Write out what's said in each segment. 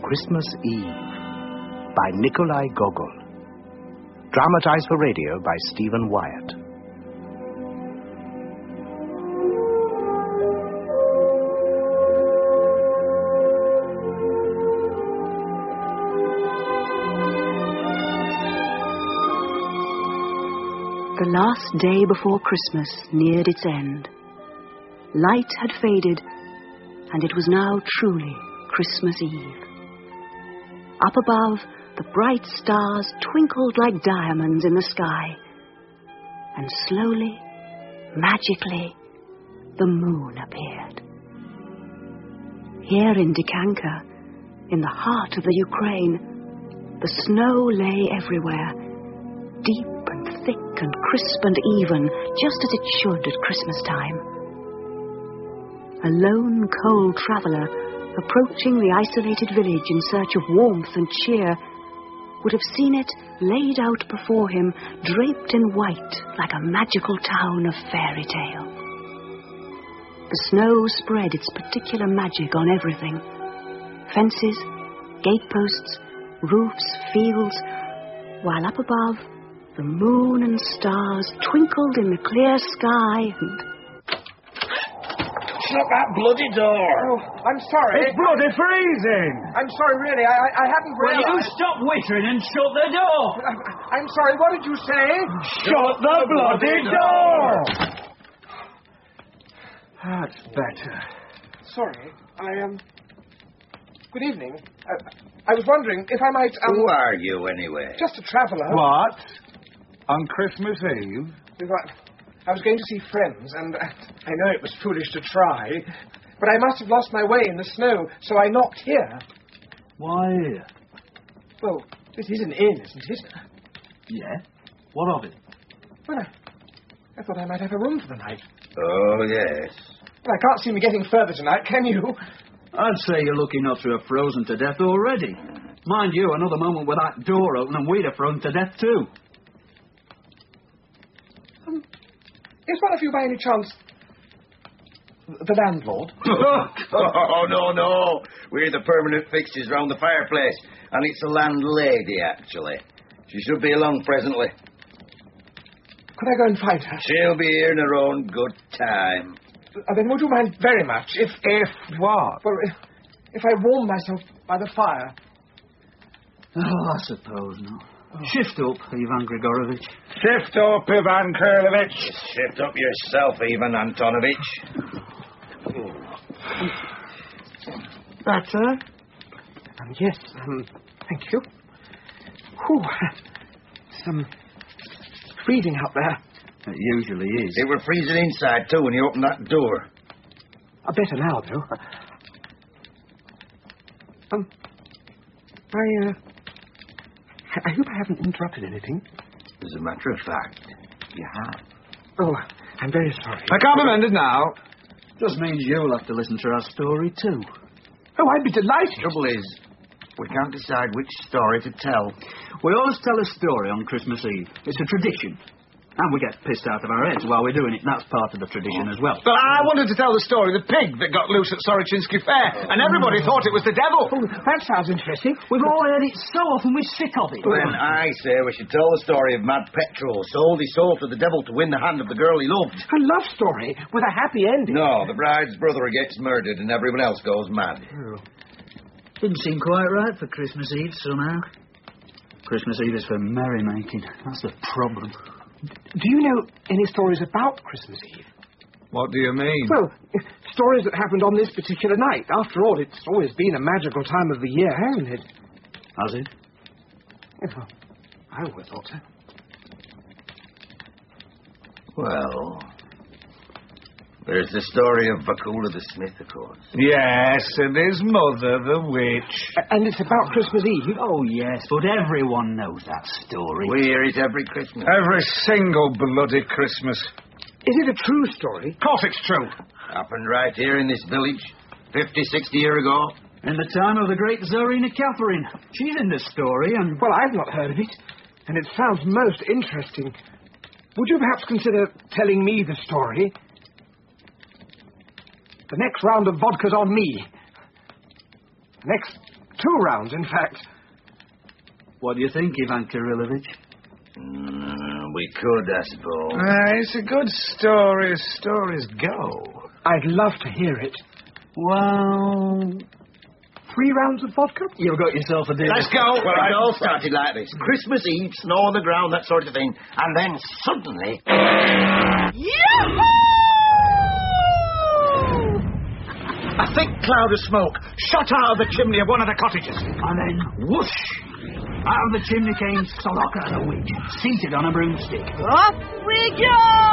Christmas Eve by Nikolai Gogol. Dramatized for radio by Stephen Wyatt. The last day before Christmas neared its end. Light had faded, and it was now truly Christmas Eve. Up above, the bright stars twinkled like diamonds in the sky, and slowly, magically, the moon appeared. Here in Dikanka, in the heart of the Ukraine, the snow lay everywhere, deep and thick and crisp and even, just as it should at Christmas time. A lone, cold traveller, approaching the isolated village in search of warmth and cheer, would have seen it laid out before him, draped in white like a magical town of fairy tale. The snow spread its particular magic on everything. Fences, gateposts, roofs, fields, while up above, the moon and stars twinkled in the clear sky and... Shut that bloody door! Oh, I'm sorry. It's bloody freezing! I'm sorry, really. I hadn't realized... Will you stop wittering and shut the door? I'm sorry, what did you say? Shut the bloody door! That's better. Sorry, Good evening. I was wondering if I might... Who are you, anyway? Just a traveller. What? On Christmas Eve? I was going to see friends, and I know it was foolish to try, but I must have lost my way in the snow, so I knocked here. Why here? Well, this is an inn, isn't it? Yeah? What of it? Well, I thought I might have a room for the night. Oh, yes. Well, I can't see me getting further tonight, can you? I'd say you're lucky not to have frozen to death already. Mind you, another moment with that door open and we'd have frozen to death too. Is one of you by any chance the landlord? Oh, no. We're the permanent fixtures round the fireplace, and it's the landlady, actually. She should be along presently. Could I go and find her? She'll be here in her own good time. Then would you mind very much if what? Well, if I warm myself by the fire? Oh, I suppose not. Shift up, Ivan Grigorovich. Shift up, Ivan Kurlovich. Shift up yourself, Ivan Antonovich. Better? Yes, thank you. Whew, it's freezing out there. It usually is. They were freezing inside, too, when you opened that door. Better now, though. I hope I haven't interrupted anything. As a matter of fact, you have. Oh, I'm very sorry. I can't be mended now. Just means you'll have to listen to our story too. Oh, I'd be delighted. Trouble is, we can't decide which story to tell. We always tell a story on Christmas Eve. It's a tradition. And we get pissed out of our heads while we're doing it. That's part of the tradition as well. But I wanted to tell the story of the pig that got loose at Sorochinsky Fair, and everybody thought it was the devil. Oh, that sounds interesting. We've all heard it so often we're sick of it. Then I say we should tell the story of Mad Petrol, sold his soul to the devil to win the hand of the girl he loved. A love story with a happy ending. No, the bride's brother gets murdered and everyone else goes mad. Oh. Didn't seem quite right for Christmas Eve somehow. Christmas Eve is for merrymaking. That's the problem. Do you know any stories about Christmas Eve? What do you mean? Well, stories that happened on this particular night. After all, it's always been a magical time of the year, hasn't it? Has it? Well, I always thought so. Well, there's the story of Vakula the Smith, of course. Yes, and his mother, the witch. And it's about Christmas Eve? Oh, yes, but everyone knows that story. We hear it every Christmas. Every single bloody Christmas. Is it a true story? Of course it's true. Happened right here in this village, 50, 60 years ago. In the time of the great Tsarina Catherine. She's in the story, and... Well, I've not heard of it, and it sounds most interesting. Would you perhaps consider telling me the story? The next round of vodka's on me. The next 2 rounds, in fact. What do you think, Ivan Kirillovich? We could, I suppose. It's a good story as stories go. I'd love to hear it. Well, 3 rounds of vodka? you've got yourself a deal. Let's go. Well, it all started like this. Christmas Eve, snow on the ground, that sort of thing. And then suddenly... A thick cloud of smoke shot out of the chimney of one of the cottages. And then, whoosh! Out of the chimney came Soroka the witch, seated on a broomstick. Up we go!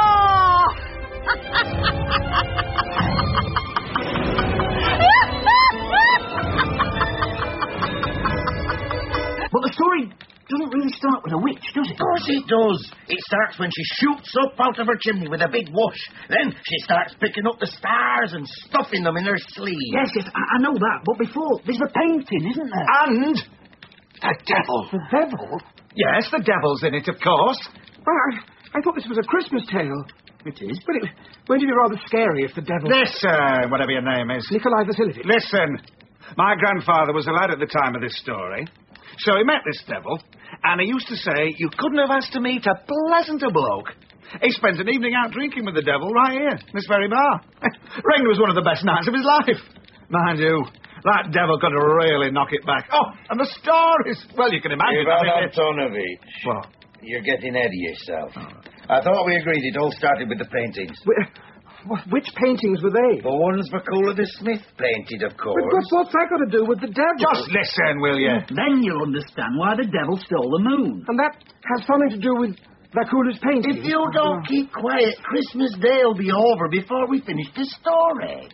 But the story doesn't really start with a witch, does it? Of course it does. It starts when she shoots up out of her chimney with a big whoosh. Then she starts picking up the stars and stuffing them in her sleeve. Yes, I know that. But before, there's the painting, isn't there? And the devil. The devil? Yes, the devil's in it, of course. Well, I thought this was a Christmas tale. It is. But it won't it be rather scary if the devil... Listen, whatever your name is. Nikolai Vasilievich. Listen, my grandfather was a lad at the time of this story. So he met this devil, and he used to say you couldn't have asked to meet a pleasanter bloke. He spent an evening out drinking with the devil right here, in this very bar. Ring was one of the best nights of his life. Mind you, that devil could really knock it back. Oh, and the stories. Well, you can imagine. Ivan Antonovich. What? You're getting ahead of yourself. I thought we agreed it all started with the paintings. Which paintings were they? The ones Vakula the Smith painted, of course. But what's that got to do with the devil? Just listen, will you? Then you'll understand why the devil stole the moon. And that has something to do with Vakula's painting. If you don't keep quiet, Christmas Day will be over before we finish the story.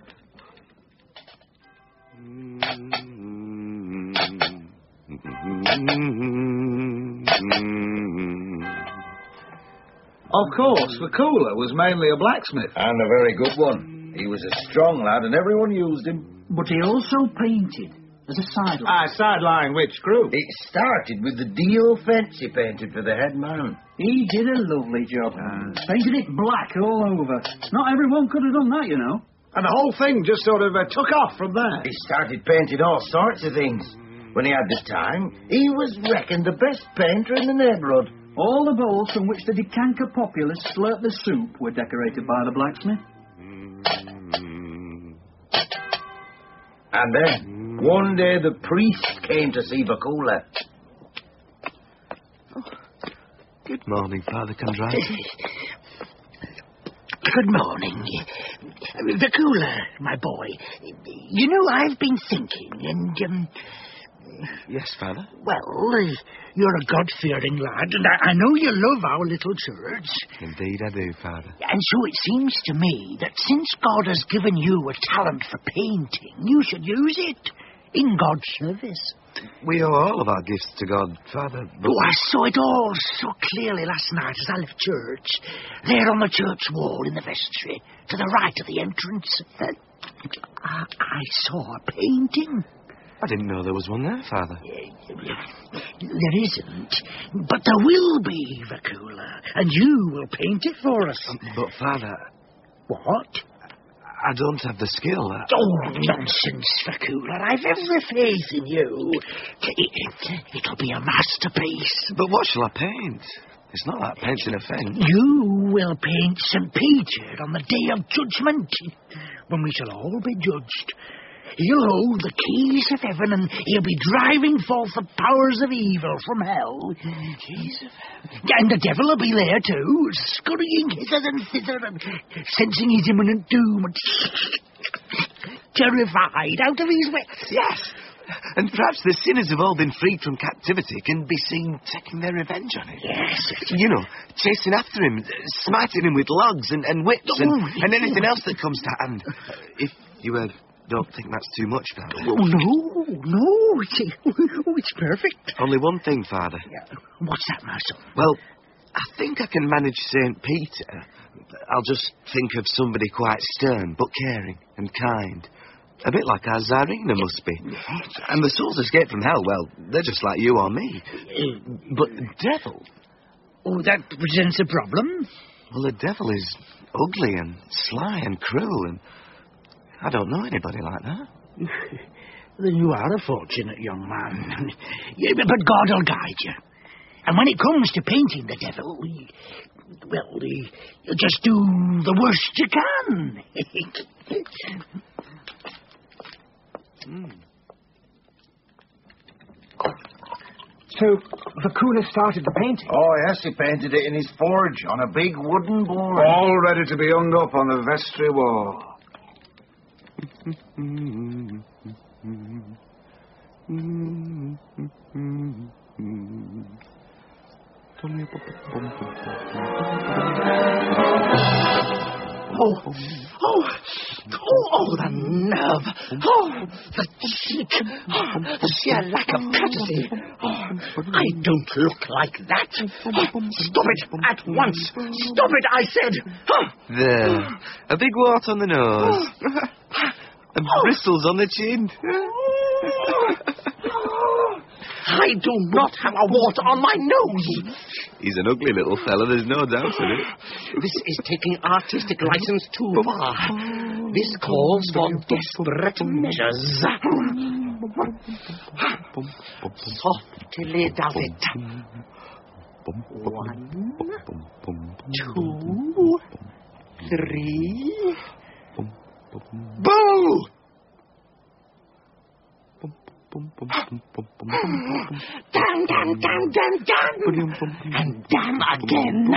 Of course, Vakula was mainly a blacksmith. And a very good one. He was a strong lad and everyone used him. But he also painted as a sideline. Sideline which grew? It started with the deal fence he painted for the head man. He did a lovely job. Painted it black all over. Not everyone could have done that, you know. And the whole thing just sort of took off from there. He started painting all sorts of things. When he had the time, he was reckoned the best painter in the neighbourhood. All the bowls from which the Decanka populace slurped the soup were decorated by the blacksmith. And then, one day, the priest came to see Vakula. Good morning, Father Kondraty. Good morning. Vakula, my boy. You know, I've been thinking, and, Yes, Father? well, you're a God-fearing lad, and I know you love our little church. Indeed I do, Father. And so it seems to me that since God has given you a talent for painting, you should use it in God's service. We owe all of our gifts to God, Father, but... Oh, I saw it all so clearly last night as I left church. There on the church wall in the vestry, to the right of the entrance. I saw a painting. I didn't know there was one there, Father. There isn't. But there will be, Vakula. And you will paint it for us. But, Father... What? I don't have the skill. Oh, nonsense, Vakula. I've every faith in you. It'll be a masterpiece. But what shall I paint? It's not like painting a fence. You will paint St. Peter on the day of judgment, when we shall all be judged. He'll hold the keys of heaven, and he'll be driving forth the powers of evil from hell. Keys of heaven? And the devil will be there, too, scurrying hither and thither, and sensing his imminent doom, and terrified out of his wits. Yes. And perhaps the sinners have all been freed from captivity can be seen taking their revenge on him. Yes. You know, chasing after him, smiting him with logs and whips and anything else that comes to hand. If you don't think that's too much, Father. Oh, no. It's perfect. Only one thing, Father. Yeah. What's that, my son? Well, I think I can manage St. Peter. I'll just think of somebody quite stern, but caring and kind. A bit like our Tsarina must be. Yes. And the souls escaped from hell, well, they're just like you or me. But the devil... Oh, that presents a problem. Well, the devil is ugly and sly and cruel, and I don't know anybody like that. Then you are a fortunate young man. Yeah, but God will guide you. And when it comes to painting the devil, well, you just do the worst you can. So, Vakula started the painting? Oh, yes, he painted it in his forge on a big wooden board. All ready to be hung up on the vestry wall. Oh, the nerve. Oh, the cheek. Oh, the sheer lack of courtesy. Oh, I don't look like that. Oh, stop it at once. Stop it, I said. Oh. There. A big wart on the nose. And bristles on the chin. I do not have a wart on my nose. He's an ugly little fella, there's no doubt in it. This is taking artistic license too far. This calls for desperate measures. Softly does it. 1, 2, 3. Boo! Damn, damn, damn, damn, damn! And damn again!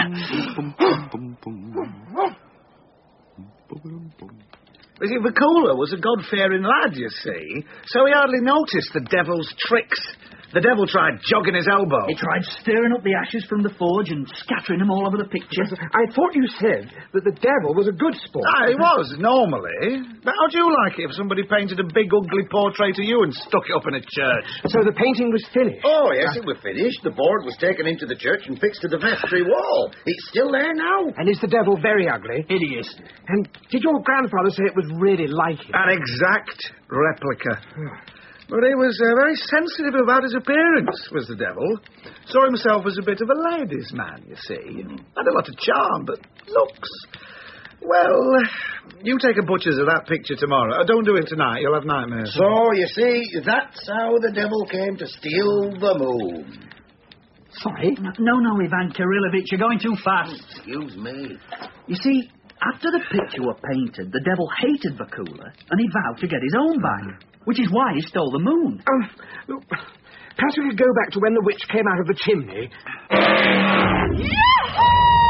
You see, Vakula was a God-fearing lad, you see, so he hardly noticed the devil's tricks. The devil tried jogging his elbow. He tried stirring up the ashes from the forge and scattering them all over the picture. I thought you said that the devil was a good sport. He was, normally. But how'd you like it if somebody painted a big, ugly portrait of you and stuck it up in a church? So the painting was finished? Oh, yes, it was finished. The board was taken into the church and fixed to the vestry wall. It's still there now. And is the devil very ugly? Hideous. And did your grandfather say it was really like him? An exact replica. But he was very sensitive about his appearance, was the devil. Saw himself as a bit of a ladies' man, you see. Had a lot of charm, but looks... Well, you take a butcher's of that picture tomorrow. Don't do it tonight, you'll have nightmares. So, you see, that's how the devil came to steal the moon. Sorry? No, Ivan Kirillovich, you're going too fast. Excuse me. You see, after the picture were painted, the devil hated Vakula, and he vowed to get his own back. Which is why he stole the moon. Look, perhaps we could go back to when the witch came out of the chimney. Yahoo!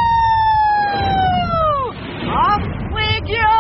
Off with you!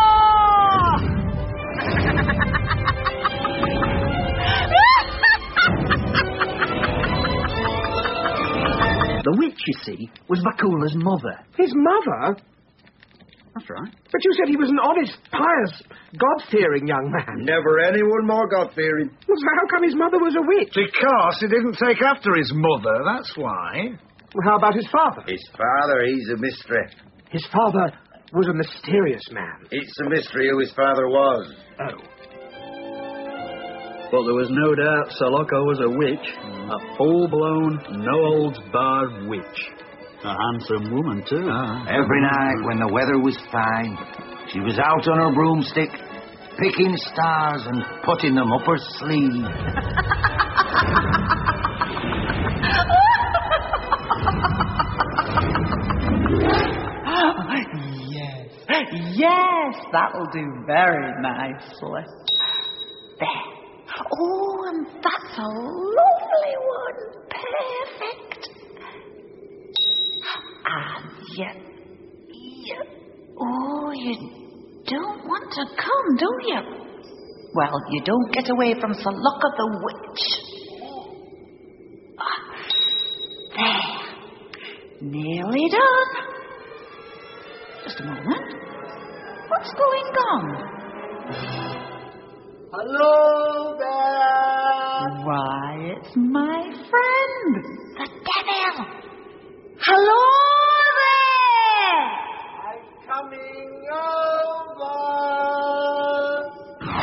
The witch, you see, was Vakula's mother. His mother? That's right. But you said he was an honest, pious, God-fearing young man. Never anyone more God-fearing. Well, so how come his mother was a witch? Because he didn't take after his mother, that's why. Well, how about his father? His father, he's a mystery. His father was a mysterious man. It's a mystery who his father was. Oh. But there was no doubt Saloka was a witch. A full-blown, no-holds-barred witch. A handsome woman, too. Every night when the weather was fine, she was out on her broomstick, picking stars and putting them up her sleeve. Yes, that'll do very nicely. There. Oh, and that's a lovely one. Perfect. And yet, oh, you don't want to come, do you? Well, you don't get away from Saloka the witch. There. Nearly done. Just a moment. What's going on? Hello there! Why, it's my friend, the devil. Hello there! I'm coming over!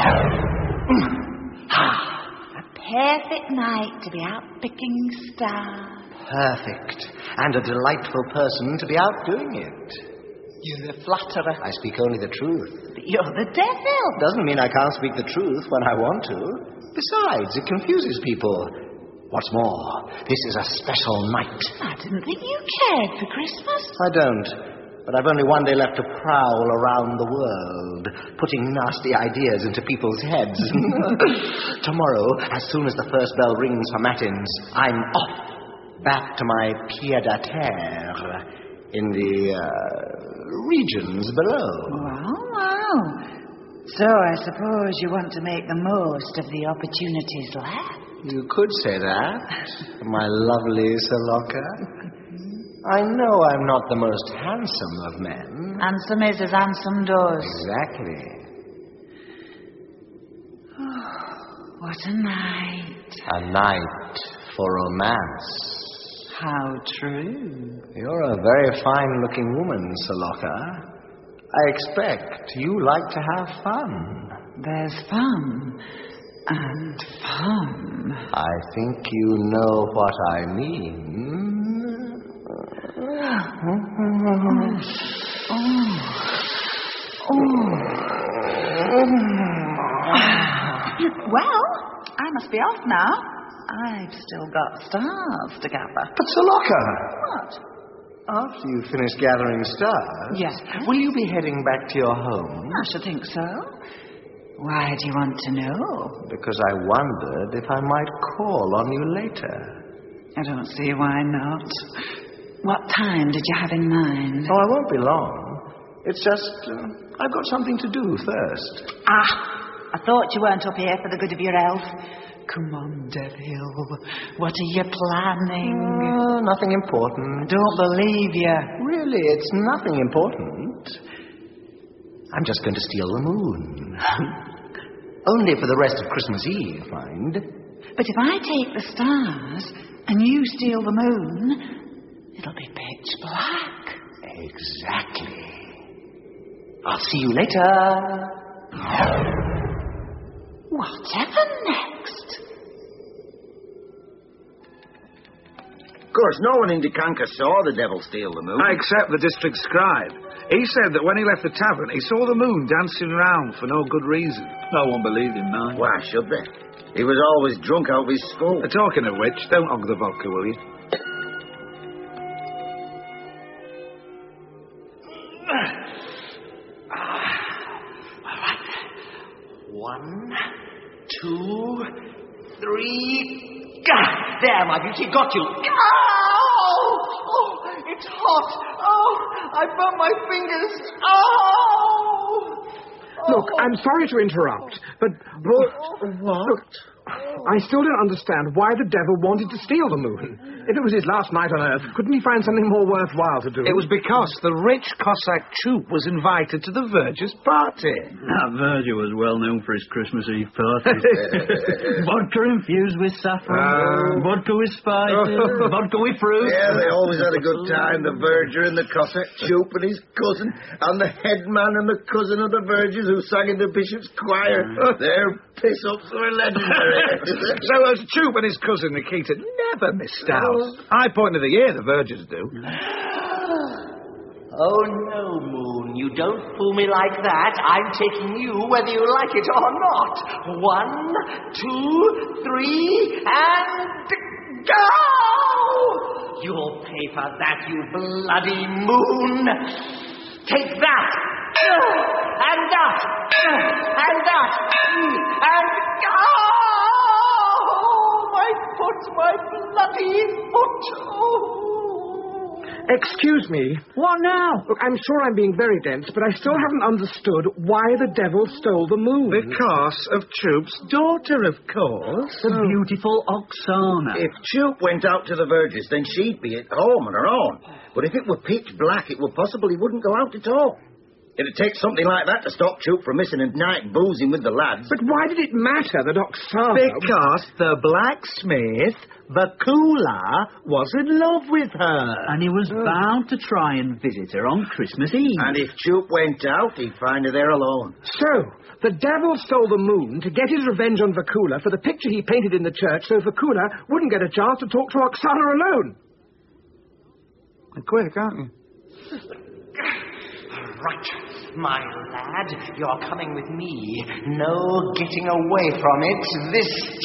A perfect night to be out picking stars. Perfect. And a delightful person to be out doing it. You're a flatterer. I speak only the truth. But you're the devil. Doesn't mean I can't speak the truth when I want to. Besides, it confuses people. What's more, this is a special night. I didn't think you cared for Christmas. I don't. But I've only one day left to prowl around the world, putting nasty ideas into people's heads. Tomorrow, as soon as the first bell rings for matins, I'm off back to my pied-à-terre in the regions below. Well. So I suppose you want to make the most of the opportunities left. You could say that, my lovely Saloka. I know I'm not the most handsome of men. Handsome is as handsome does. Exactly. What a night. A night for romance. How true. You're a very fine-looking woman, Saloka. I expect you like to have fun. There's fun. And fun. I think you know what I mean. Well, I must be off now. I've still got stars to gather. But Saloka! What? After you finish gathering stars, yes, will you be heading back to your home? I should think so. Why do you want to know? Because I wondered if I might call on you later. I don't see why not. What time did you have in mind? Oh, I won't be long. It's just, I've got something to do first. I thought you weren't up here for the good of your health. Come on, Devil. What are you planning? Nothing important. I don't believe you. Really, it's nothing important. I'm just going to steal the moon. Only for the rest of Christmas Eve, mind. But if I take the stars and you steal the moon, it'll be pitch black. Exactly. I'll see you later. Whatever next? Of course, no one in Dikanka saw the devil steal the moon. Except the district scribe. He said that when he left the tavern, he saw the moon dancing around for no good reason. No one believed him, no. Why should they? He was always drunk out of his skull. Talking of which, don't hog the vodka, will you? All right. 1, 2, 3. There, my beauty, got you. Oh, it's hot. Oh, I burnt my fingers. Oh. Look, I'm sorry to interrupt, but what? Look, I still don't understand why the devil wanted to steal the moon. If it was his last night on Earth, couldn't he find something more worthwhile to do? It was because the rich Cossack troop was invited to the Verger's party. That Verger was well known for his Christmas Eve parties. Vodka infused with saffron, vodka with spices, vodka with fruit. Yeah, they always had a good time, the Verger and the Cossack troop and his cousin, and the headman and the cousin of the Vergers who sang in the bishop's choir. Their piss-ups were legendary. So as Troop and his cousin Nikita never missed out. High point of the year, the Vergers do. Oh, no, Moon, you don't fool me like that. I'm taking you whether you like it or not. 1, 2, 3, and go! You'll pay for that, you bloody Moon. Take that! And that! And that! And go! My bloody foot! Oh. Excuse me. What now? Look, I'm sure I'm being very dense, but I still haven't understood why the devil stole the moon. Because of Troop's daughter, of course. The beautiful Oksana. If Troop went out to the Vergers, then she'd be at home on her own. But if it were pitch black, it would possibly wouldn't go out at all. It'd take something like that to stop Troop from missing a night boozing with the lads. But why did it matter that Oksana... Because the blacksmith, Vakula, was in love with her. And he was bound to try and visit her on Christmas Eve. And if Troop went out, he'd find her there alone. So, the devil stole the moon to get his revenge on Vakula for the picture he painted in the church so Vakula wouldn't get a chance to talk to Oksana alone. Quick, aren't you? Right, my lad, you're coming with me. No getting away from it. This...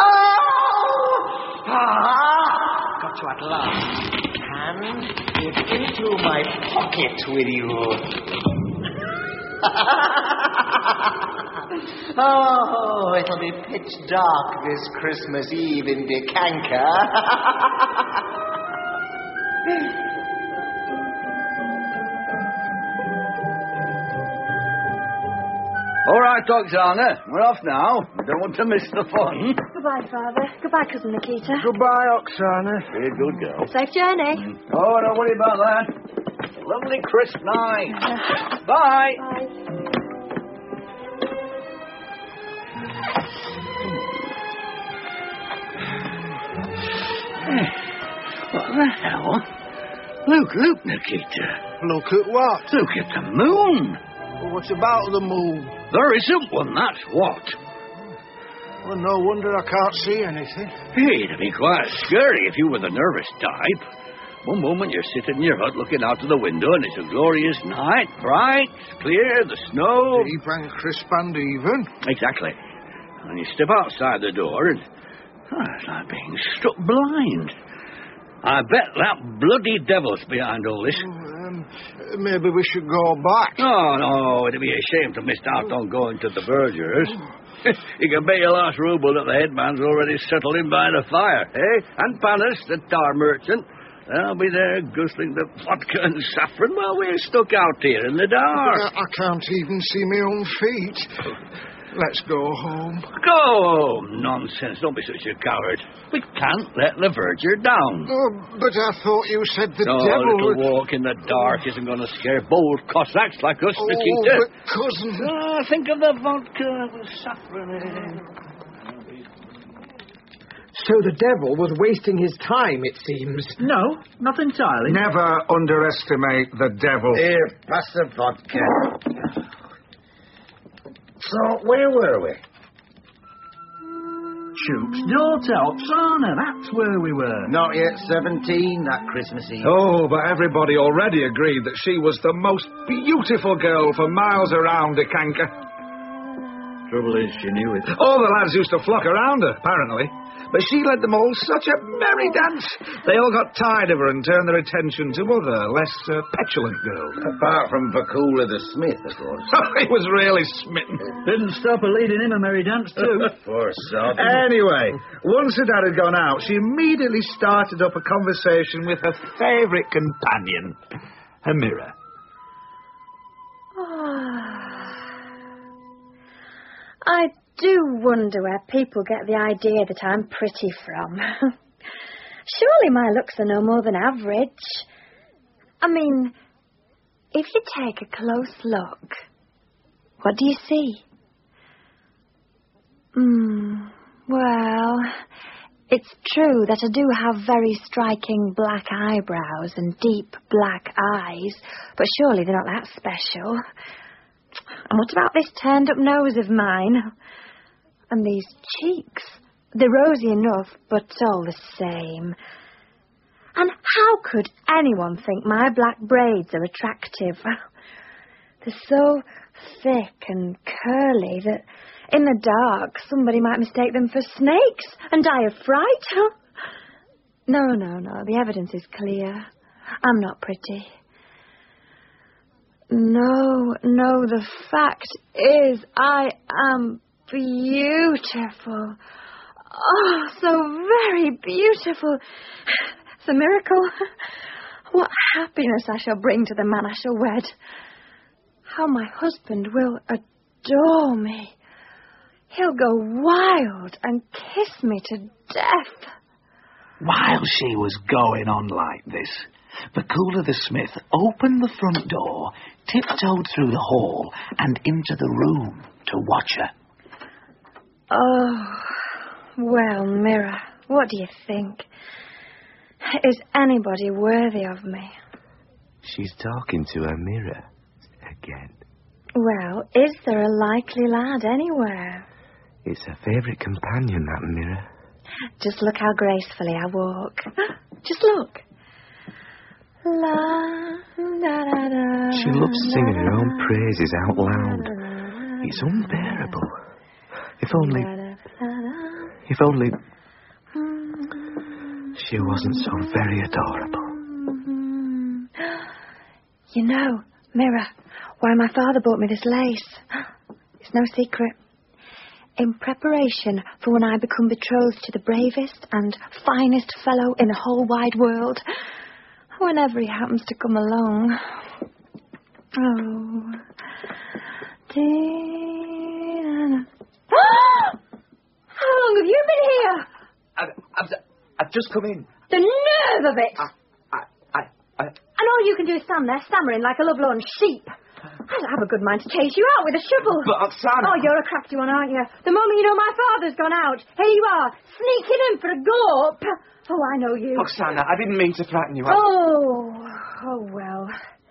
Oh! Ah! Got you at last. And get into my pocket with you. Oh, it'll be pitch dark this Christmas Eve in Decanka. All right, Oksana, we're off now. We don't want to miss the fun. Goodbye, Father. Goodbye, Cousin Nikita. Goodbye, Oksana. Be a good girl. Safe journey. Oh, don't worry about that. Lovely crisp night. Bye. Bye. What the hell? Look, Nikita. Look at what? Look at the moon. Well, what about the moon? There isn't one, that's what. Well, no wonder I can't see anything. It'd be quite scary if you were the nervous type. One moment you're sitting in your hut looking out of the window and it's a glorious night, bright, clear, the snow... Deep and crisp and even. Exactly. And you step outside the door and... it's like being struck blind. I bet that bloody devil's behind all this. Maybe we should go back. Oh, no, it'd be a shame to miss out on going to the verger's. You can bet your last ruble that the headman's already settled in by the fire, eh? And Panis, the tar merchant, they'll be there guzzling the vodka and saffron while we're stuck out here in the dark. I can't even see my own feet. Let's go home. Go home? Nonsense. Don't be such a coward. We can't let the verger down. Oh, but I thought you said the no, devil... a little walk in the dark isn't going to scare bold Cossacks like us, Nikita. Oh, but cousin... think of the vodka with saffron in it. So the devil was wasting his time, it seems. No, not entirely. Never underestimate the devil. Here, pass the vodka. So, where were we? Shoop's daughter, Oksana, that's where we were. Not yet 17, that Christmas Eve. Oh, but everybody already agreed that she was the most beautiful girl for miles around Decanka. Trouble is, she knew it. All the lads used to flock around her, apparently. But she led them all such a merry dance. They all got tired of her and turned their attention to other, less petulant girls. Apart from Vakula the Smith, of course. He was really smitten. Didn't stop her leading him a merry dance, too. Poor sod. Anyway, once her dad had gone out, she immediately started up a conversation with her favourite companion, her mirror. I do wonder where people get the idea that I'm pretty from. Surely my looks are no more than average. I mean, if you take a close look, what do you see? Well, it's true that I do have very striking black eyebrows and deep black eyes, but surely they're not that special. And what about this turned-up nose of mine? And these cheeks? They're rosy enough, but all the same. And how could anyone think my black braids are attractive? They're so thick and curly that in the dark somebody might mistake them for snakes and die of fright. No, the evidence is clear. I'm not pretty. No, the fact is I am beautiful. Oh, so very beautiful. It's a miracle. What happiness I shall bring to the man I shall wed. How my husband will adore me. He'll go wild and kiss me to death. While she was going on like this, Vakula the Smith opened the front door, tiptoed through the hall and into the room to watch her. Oh, well, Mirror, what do you think? Is anybody worthy of me? She's talking to her mirror again. Well, is there a likely lad anywhere? It's her favourite companion, that mirror. Just look how gracefully I walk. Just look. She loves singing her own praises out loud. It's unbearable. If only she wasn't so very adorable. You know, Mirror, why my father bought me this lace. It's no secret. In preparation for when I become betrothed to the bravest and finest fellow in the whole wide world. Whenever he happens to come along. Oh. How long have you been here? I've just come in. The nerve of it! And all you can do is stand there stammering like a lovelorn sheep. I'd have a good mind to chase you out with a shovel. But Oksana... Oh, you're a crafty one, aren't you? The moment you know my father's gone out, here you are, sneaking in for a gulp. Oh, I know you. Oksana, I didn't mean to frighten you. Oh, well.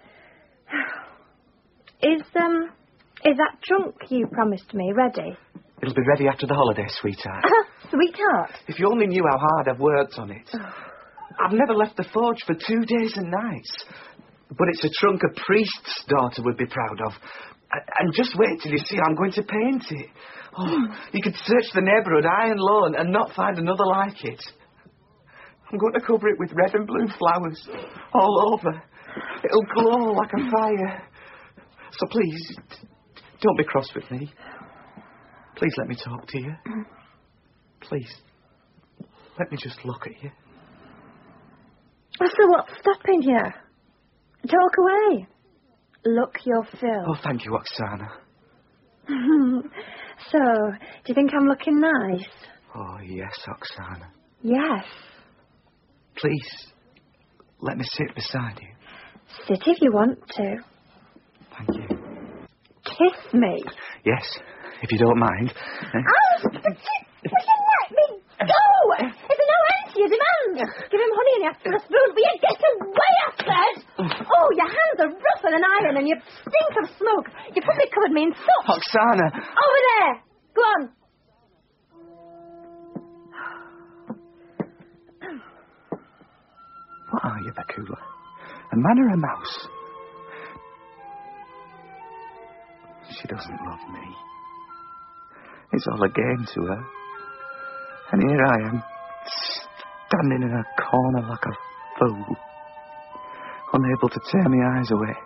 Is that trunk you promised me ready? It'll be ready after the holiday, sweetheart. Sweetheart? If you only knew how hard I've worked on it. I've never left the forge for 2 days and nights. But it's a trunk a priest's daughter would be proud of. And just wait till you see how I'm going to paint it. Oh, you could search the neighbourhood high and low and not find another like it. I'm going to cover it with red and blue flowers all over. It'll glow like a fire. So please, don't be cross with me. Please let me talk to you. Please, let me just look at you. So what's stopping you? Talk away. Look your fill. Oh, thank you, Oksana. So, do you think I'm looking nice? Oh, yes, Oksana. Yes. Please, let me sit beside you. Sit if you want to. Thank you. Kiss me. Yes, if you don't mind. Oh, but you let me go! Is there no end to your demands? Give him honey and he asks for a spoon. Will you get away, I said? Oh, your hands are rougher than iron and you stink of smoke. You probably covered me in soot. Oksana! Over there! Go on. What are you, Bakula? A man or a mouse? She doesn't love me. It's all a game to her. And here I am, standing in a corner like a fool, unable to tear my eyes away.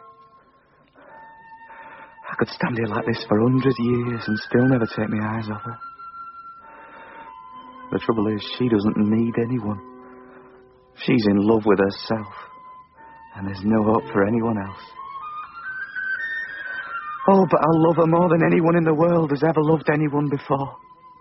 I could stand here like this for 100 years and still never take my eyes off her. The trouble is, she doesn't need anyone. She's in love with herself, and there's no hope for anyone else. Oh, but I love her more than anyone in the world has ever loved anyone before.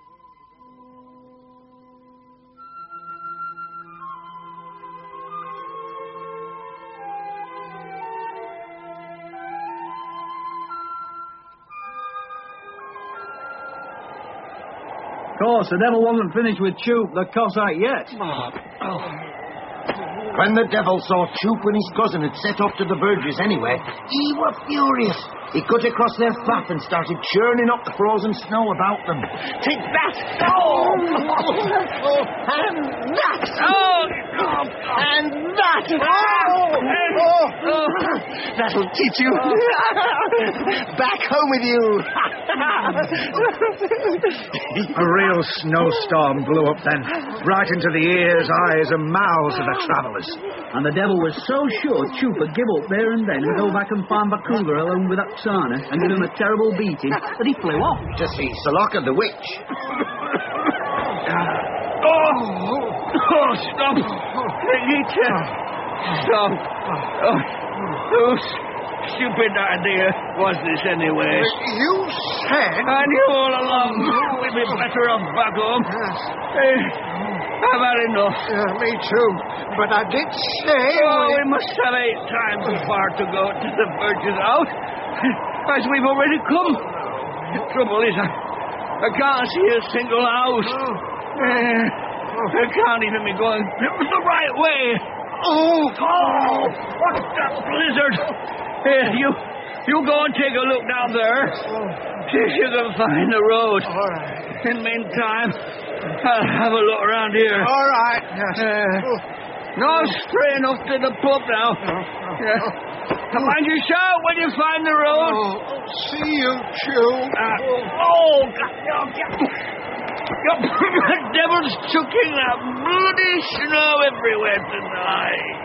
Of course, the devil wasn't finished with Choop, the Cossack, yet. When the devil saw Choop and his cousin had set off to the Verges anyway, he were furious. He cut across their path and started churning up the frozen snow about them. Take that! Oh! And that! Oh! And that! Oh! That'll teach you. Back home with you. A real snowstorm blew up then, right into the ears, eyes and mouths of the travellers. And the devil was so sure Choop would give up there and then and go back and find Bakula alone with Oksana and give him a terrible beating that he flew off. To see Salaka the witch. Oh, stop! Nikita! Stop! Oh, stupid idea was this anyway? You said... I knew all along we'd be better off back home. I've had enough. Me too. But I did say... we must have 8 times as far to go to the Verges out as we've already come. The trouble is, I can't see a single house. I can't even be going the right way. Oh, what's that blizzard? Here, you go and take a look down there. See if you can find the road. All right. In the meantime, I'll have a look around here. All right. Yes. No straying off to the pub now. Come on, you shout when you find the road. See you, Joe. The devil's chucking that bloody snow everywhere tonight.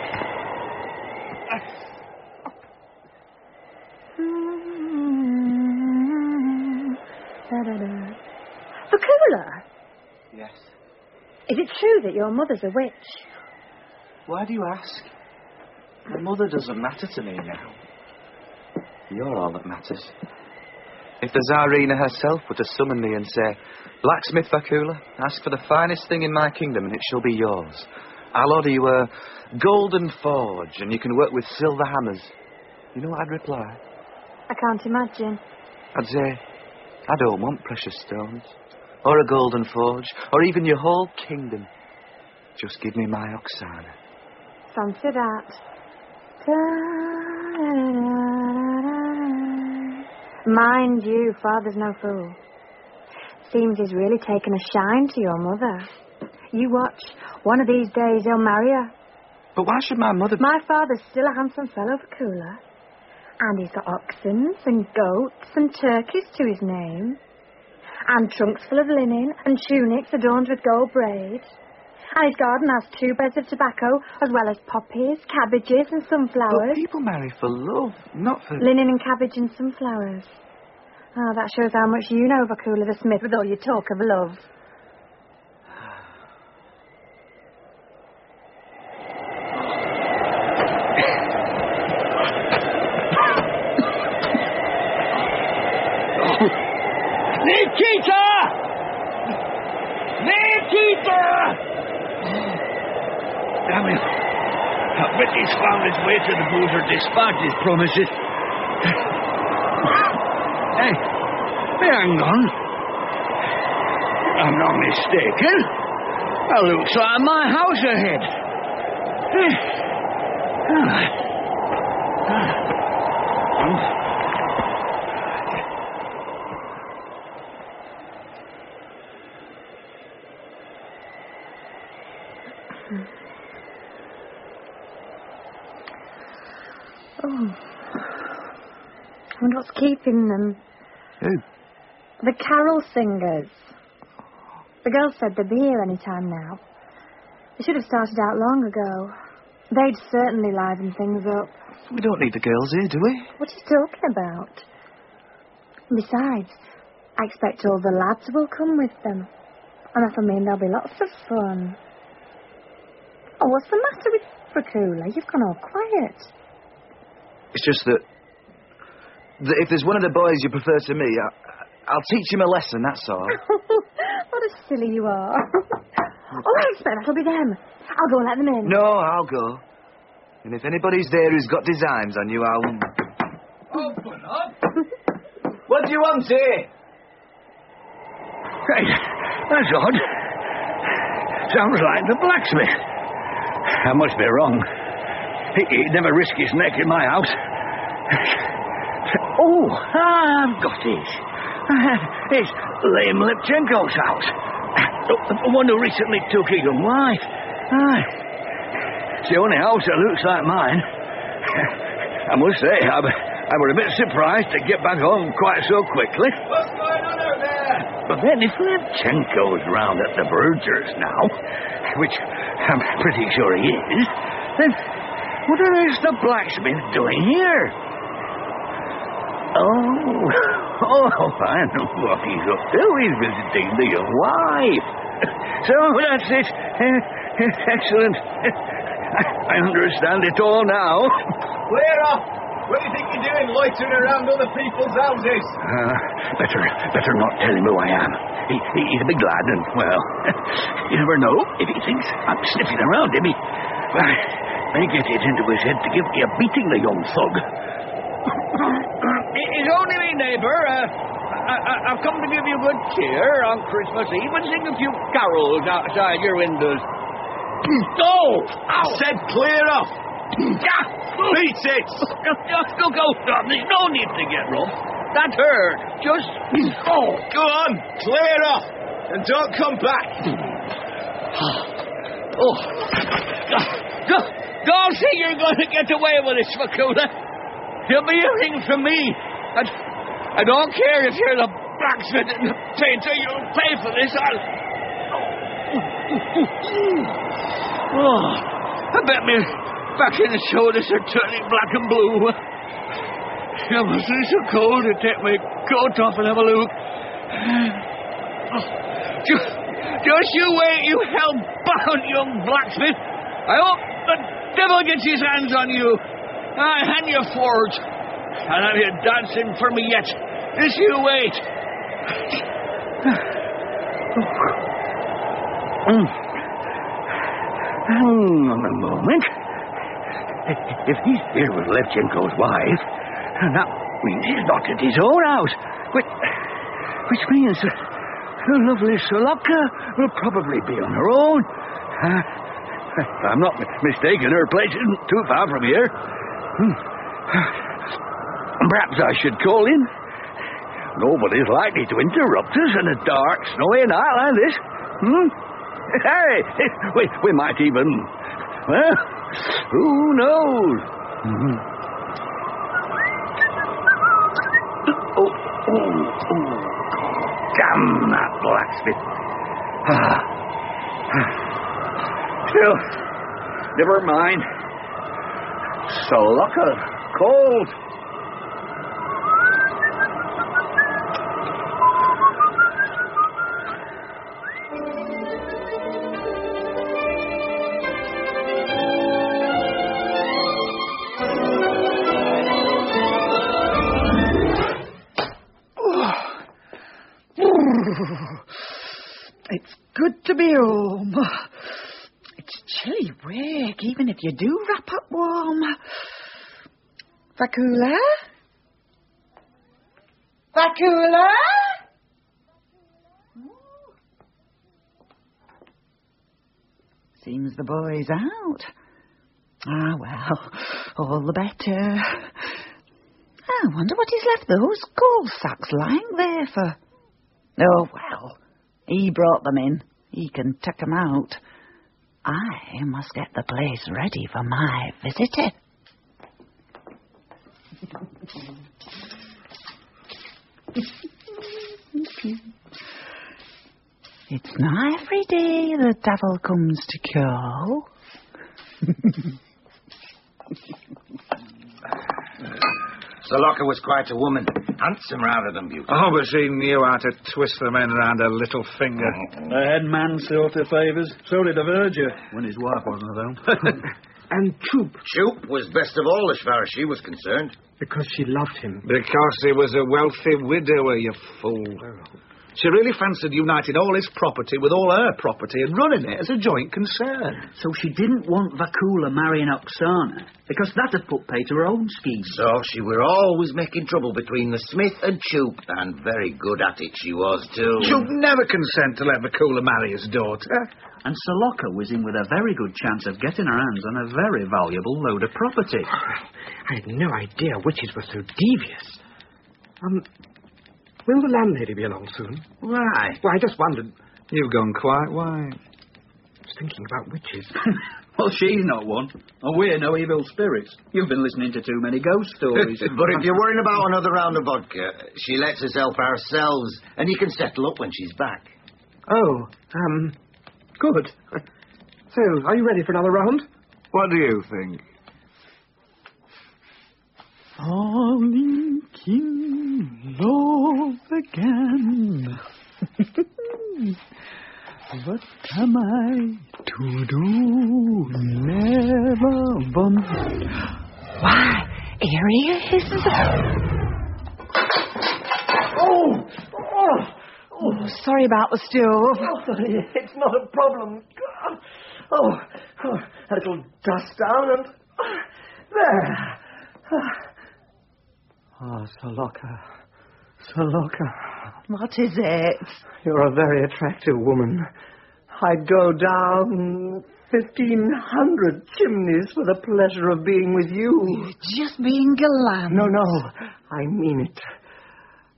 Vakula, Yes. is it true that your mother's a witch? Why do you ask? My mother doesn't matter to me now. You're all that matters. If the Tsarina herself were to summon me and say, Blacksmith Vakula, ask for the finest thing in my kingdom and it shall be yours. I'll order you a golden forge and you can work with silver hammers. You know what I'd reply? I can't imagine. I'd say, I don't want precious stones, or a golden forge, or even your whole kingdom. Just give me my Oksana. Fancy that. Mind you, Father's no fool. Seems he's really taken a shine to your mother. You watch. One of these days he'll marry her. But why should my mother... My father's still a handsome fellow, Vakula. And he's got oxen and goats and turkeys to his name. And trunks full of linen and tunics adorned with gold braid. And his garden has 2 beds of tobacco, as well as poppies, cabbages and sunflowers. But people marry for love, not for... Linen and cabbage and sunflowers. Oh, that shows how much you know, Vakula the Smith, with all your talk of love. Nikita! Nikita! Damn it. I bet he's found his way to the boozer despite his promises. Hey, hang on. I'm not mistaken. That looks like my house ahead. Oh. I wonder what's keeping them. Who? The carol singers. The girls said they'd be here any time now. They should have started out long ago. They'd certainly liven things up. We don't need the girls here, do we? What are you talking about? Besides, I expect all the lads will come with them. And that'll mean there'll be lots of fun. Oh, what's the matter with Vakula? You've gone all quiet. It's just that if there's one of the boys you prefer to me, I'll teach him a lesson, that's all. What a silly you are. Oh, I expect that'll be them. I'll go and let them in. No, I'll go. And if anybody's there who's got designs on you, I'll... Open up! What do you want here? Right, that's odd. Sounds like the blacksmith. I must be wrong. He'd never risk his neck in my house. Oh, I've got it. It's Lame Lipchenko's house. The one who recently took a young wife. Aye. It's the only house that looks like mine. I must say, I were a bit surprised to get back home quite so quickly. What's going on out there? But then if Lipchenko's round at the Vergers now, which I'm pretty sure he is, then what on earth's the blacksmith doing here? Oh, I know what he's up to. He's visiting the young wife. So that's it. Excellent. I understand it all now. Clear off! What do you think you're doing, loitering around other people's houses? Better not tell him who I am. He's a big lad, and, well, you never know. If he thinks I'm sniffing around him, he may get it into his head to give me a beating, the young thug. It's only me, neighbour. I've come to give you good cheer on Christmas Eve and sing a few carols outside your windows. Go! I said clear off! Beat it! Go, Tom. There's no need to get rough. That hurt. Just go. Go on, clear off, and don't come back. Don't think you're going to get away with it, Vakula. You'll be hearing from me. I don't care if you're the blacksmith and the painter. You'll pay for this. I bet me back in the shoulders are turning black and blue. It must be so cold to take my coat off and have a look. Just you wait, you hell-bound young blacksmith. I hope the devil gets his hands on you. I hand you forge. I'll have you dancing for me yet. Just you wait. Hang on a moment. If he's here with Levchenko's wife, that means he's not at his own house. Which means the lovely Soloka will probably be on her own. If I'm not mistaken, her place isn't too far from here. Perhaps I should call in. Nobody's likely to interrupt us on a dark, snowy night like this. Hey, we might even... Well, who knows? Damn that blacksmith. Still, never mind. Soloka cold. It's good to be home. It's chilly wake, even if you do wrap up warm. Vakula? Vakula? Seems the boy's out. Ah, well, all the better. I wonder what he's left those coal sacks lying there for. Oh, well, he brought them in. He can tuck them out. I must get the place ready for my visitor. It's not every day the devil comes to call. Soloka was quite a woman. Handsome rather than beautiful. Oh, but she knew how to twist the men around her little finger. The head man sought her favours. So did the verger, when his wife wasn't around. And Choop. Choop was best of all as far as she was concerned. Because she loved him. Because he was a wealthy widower, you fool. She really fancied uniting all his property with all her property and running it as a joint concern. So she didn't want Vakula marrying Oksana, because that had put pay to her own scheme. So she were always making trouble between the smith and Choop, and very good at it she was, too. Choop never consent to let Vakula marry his daughter. And Soloka was in with a very good chance of getting her hands on a very valuable load of property. I had no idea witches were so devious. Will the landlady be along soon? Why? Well, I just wondered. You've gone quite white. I was thinking about witches. Well, she's not one. And we're no evil spirits. You've been listening to too many ghost stories. But if you're worrying about another round of vodka, she lets us help ourselves, and you can settle up when she's back. Oh, good. So, are you ready for another round? What do you think? Falling in love again. What am I to do? Never want. Why, here he is. Oh, sorry about the stove. Oh, it's not a problem. Oh, a little dust down and... There. Oh, Soloka. What is it? You're a very attractive woman. I'd go down 1,500 chimneys for the pleasure of being with you. You're just being gallant. No, I mean it.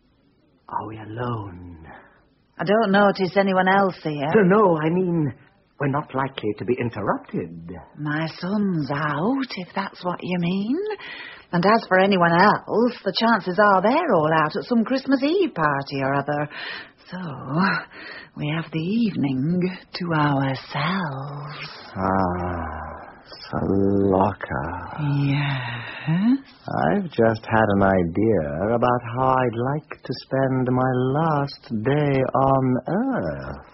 Are we alone? I don't notice anyone else here. No, I mean, we're not likely to be interrupted. My son's out, if that's what you mean. And as for anyone else, the chances are they're all out at some Christmas Eve party or other. So, we have the evening to ourselves. Salaka. Yes? I've just had an idea about how I'd like to spend my last day on Earth.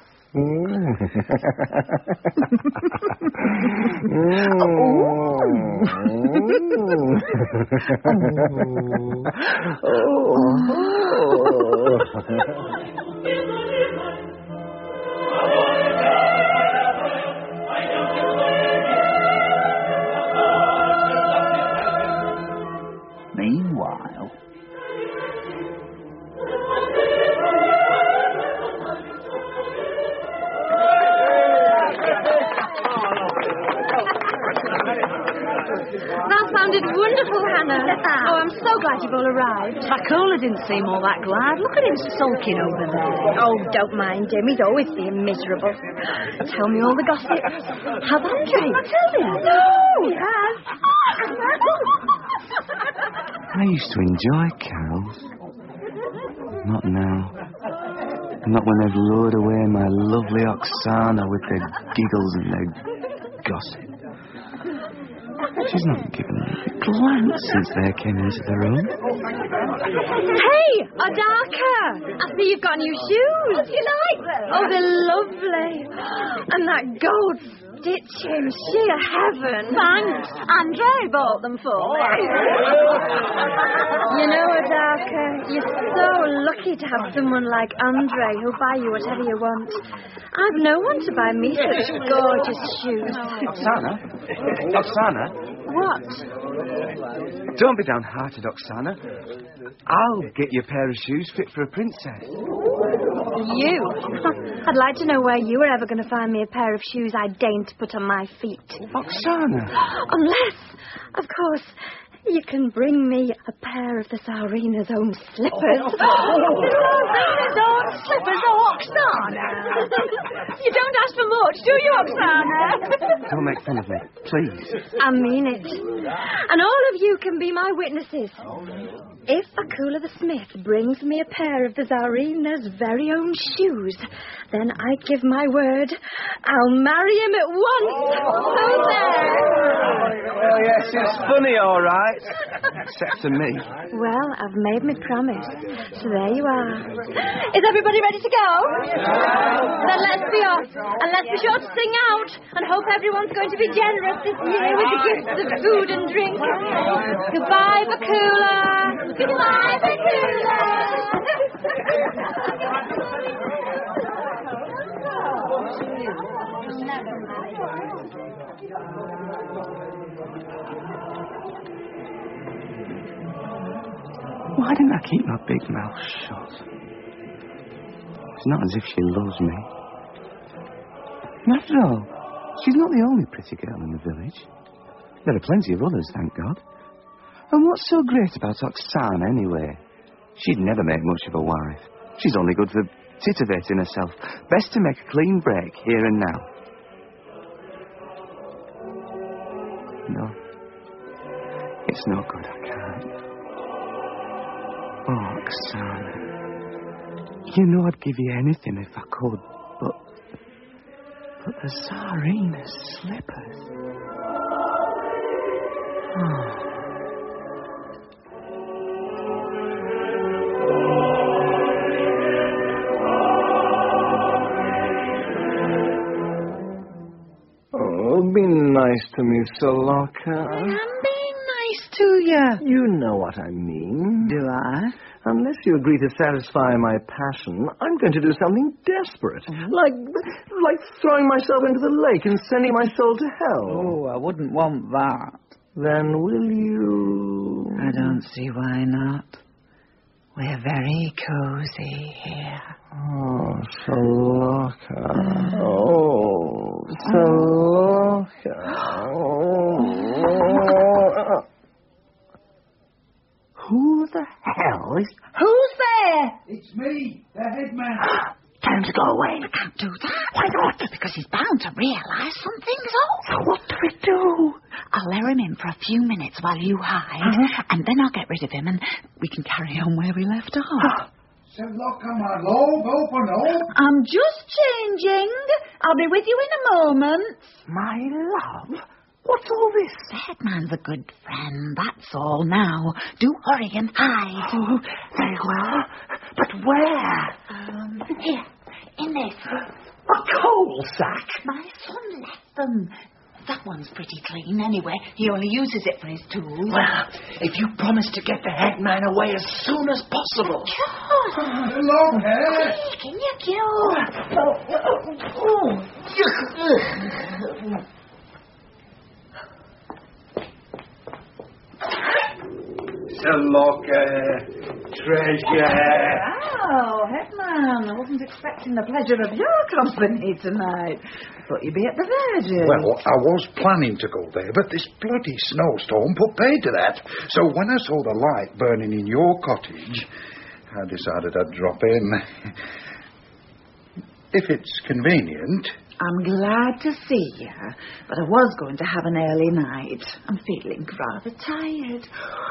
Meanwhile... That sounded wonderful, Hannah. Oh, I'm so glad you've all arrived. Bakula didn't seem all that glad. Look at him sulking over there. Oh, don't mind him. He's always being miserable. Tell me all the gossip. Have Andre? Tell me. No, he has. I used to enjoy carols. Not now. Not when they've lured away my lovely Oksana with their giggles and their gossip. She's not given me a glance since they came into the room. Hey, Adaka! I see you've got new shoes. Do you like them? Oh, they're lovely. And that gold stitching, sheer heaven. Thanks. Andre bought them for me. You know, Adaka, you're so lucky to have someone like Andre who'll buy you whatever you want. I've no one to buy me such gorgeous shoes. Oksana? What? Don't be downhearted, Oksana. I'll get you a pair of shoes fit for a princess. You? I'd like to know where you were ever going to find me a pair of shoes I deigned to put on my feet. Oksana! Unless, of course, you can bring me a pair of the Tsarina's own slippers. Tsarina's own slippers, Oksana? You don't ask for much, do you, Oksana? Don't make fun of me, please. I mean it. And all of you can be my witnesses. If Bakula the Smith brings me a pair of the Tsarina's very own shoes, then I give my word I'll marry him at once. So there. Well, yes, it's funny, all right. Except to me. Well, I've made my promise. So there you are. Is everybody ready to go? Then let's be off. And let's be sure to sing out and hope everyone's going to be generous this year with the gifts of food and drink. Goodbye, Bakula. Goodbye, Bakula. Why didn't I keep my big mouth shut? It's not as if she loves me. And after all, she's not the only pretty girl in the village. There are plenty of others, thank God. And what's so great about Oksana, anyway? She'd never make much of a wife. She's only good for titivating herself. Best to make a clean break here and now. No. It's no good, I can't. Oh, Oksana. You know I'd give you anything if I could, but the Tsarina's slippers. Oh. Oh, be nice to me, Salaka. I am being nice to you. You know what I mean. Do I? Unless you agree to satisfy my passion, I'm going to do something desperate. Like throwing myself into the lake and sending my soul to hell. Oh, I wouldn't want that. Then will you... I don't see why not. We're very cozy here. Oh, Salaka. Oh, Salaka. Oh. Who the hell is... Who's there? It's me, the headman. Tell him to go away. I can't do that. Why not? Because he's bound to realise something's off. What do we do? I'll let him in for a few minutes while you hide, and then I'll get rid of him and we can carry on where we left off. Sir Locker, my love, open up. I'm just changing. I'll be with you in a moment. My love? What's all this? The headman's a good friend, that's all. Now, do hurry and hide. Oh, very well. But where? Here, in this. A coal sack? My son left them. That one's pretty clean anyway. He only uses it for his tools. Well, if you promise to get the headman away as soon as possible. Sure. Long hair. Can you kill? Sir Locker, treasure. Oh, headman, I wasn't expecting the pleasure of your company tonight. I thought you'd be at the Virgin. Well, I was planning to go there, but this bloody snowstorm put paid to that. So when I saw the light burning in your cottage, I decided I'd drop in. If it's convenient. I'm glad to see you, but I was going to have an early night. I'm feeling rather tired.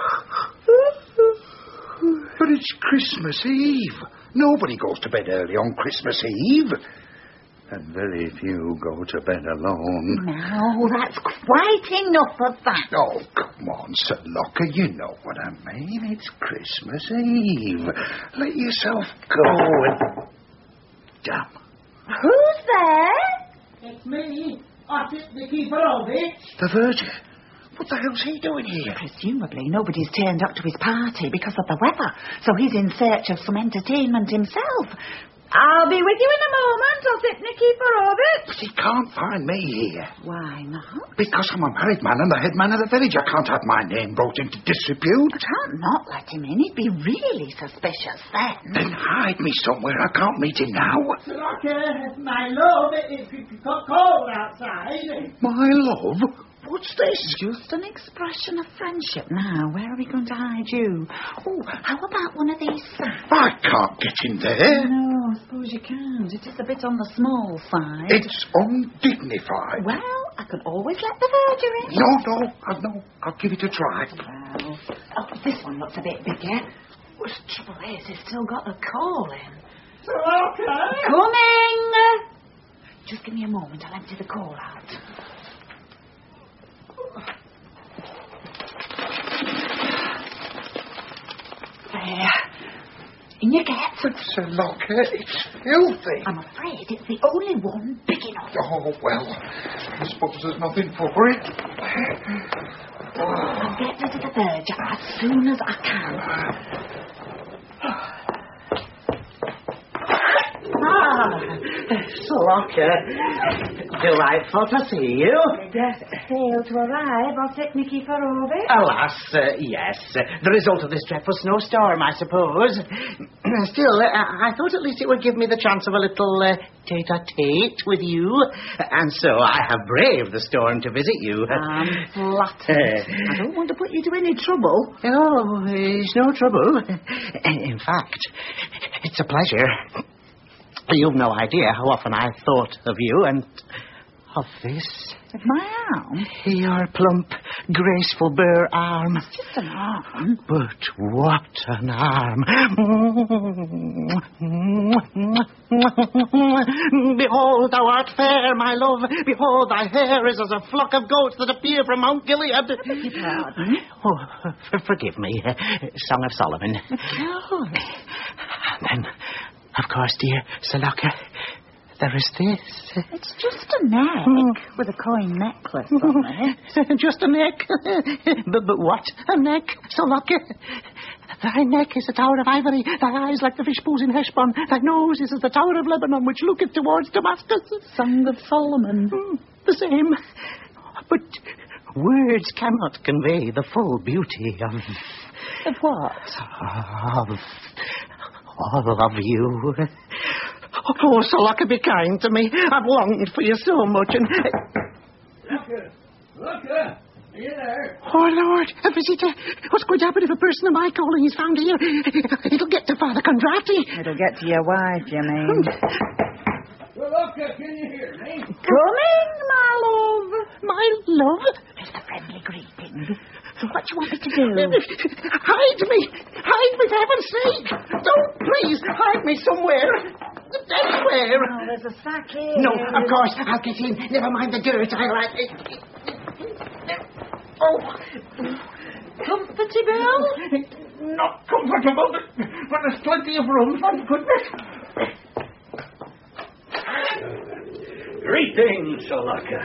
But it's Christmas Eve. Nobody goes to bed early on Christmas Eve. And very few go to bed alone. No, that's quite enough of that. Oh, come on, Sir Locker, you know what I mean. It's Christmas Eve. Let yourself go and... Damn. Who's there? It's me, Artist Nicky Borovich. The Virgin. What the hell's he doing here? Presumably nobody's turned up to his party because of the weather, so he's in search of some entertainment himself. I'll be with you in a moment, Osip Nikiforovich. But he can't find me here. Why not? Because I'm a married man and the head man of the village. I can't have my name brought into disrepute. I can't not let him in. He'd be really suspicious then. Then hide me somewhere. I can't meet him now. Locker, my love, it's cold outside. My love? What's this? Just an expression of friendship now. Where are we going to hide you? Oh, how about one of these sacks? I can't get in there. No, I suppose you can't. It is a bit on the small side. It's undignified. Well, I can always let the verger in. No. I'll give it a try. Well, this one looks a bit bigger. Well, the trouble is, he's still got the coal in. Locker! Coming! Just give me a moment. I'll empty the coal out. There. In you get. Sir Locker, it's filthy. I'm afraid it's the only one big enough. Oh, well, I suppose there's nothing for it. I'll get rid of the verger as soon as I can. Sir Locker, delightful to see you. Just failed to arrive, Osip Nikiforovich. Alas, yes. The result of this dreadful snowstorm, I suppose. Still, I thought at least it would give me the chance of a little tete-a-tete with you. And so I have braved the storm to visit you. I'm flattered. I don't want to put you to any trouble. Oh, it's no trouble. In fact, it's a pleasure. You've no idea how often I've thought of you and of this. Of my arm? Your plump, graceful bare arm. It's just an arm. But what an arm. Behold, thou art fair, my love. Behold, thy hair is as a flock of goats that appear from Mount Gilead. Pardon? Oh, forgive me. Song of Solomon. And then, of course, dear Sir Locker, there is this. It's just a neck with a coin necklace on it. Just a neck? but what a neck, Sir Locker? Thy neck is a tower of ivory, thy eyes like the fish pools in Heshbon, thy nose is as the tower of Lebanon which looketh towards Damascus. Song of Solomon. The same. But words cannot convey the full beauty of... Of what? Of you. Oh, Sir Locker, be kind to me. I've longed for you so much and... Locker, are you there? Oh, Lord, a visitor. What's going to happen if a person of my calling is found here? It'll get to Father Condrati. It'll get to your wife, you mean? Shalaka, can you hear me? Coming, my love. My love? Just a friendly greeting. So what do you want me to do? Hide me! Hide me, for heaven's sake! Don't, please, hide me somewhere. Anywhere. Oh, there's a sack here. No, of course, I'll get in. Never mind the dirt. I'll... Oh. Comfortable? Not comfortable, but there's plenty of room, thank goodness. Greetings, Shalaka.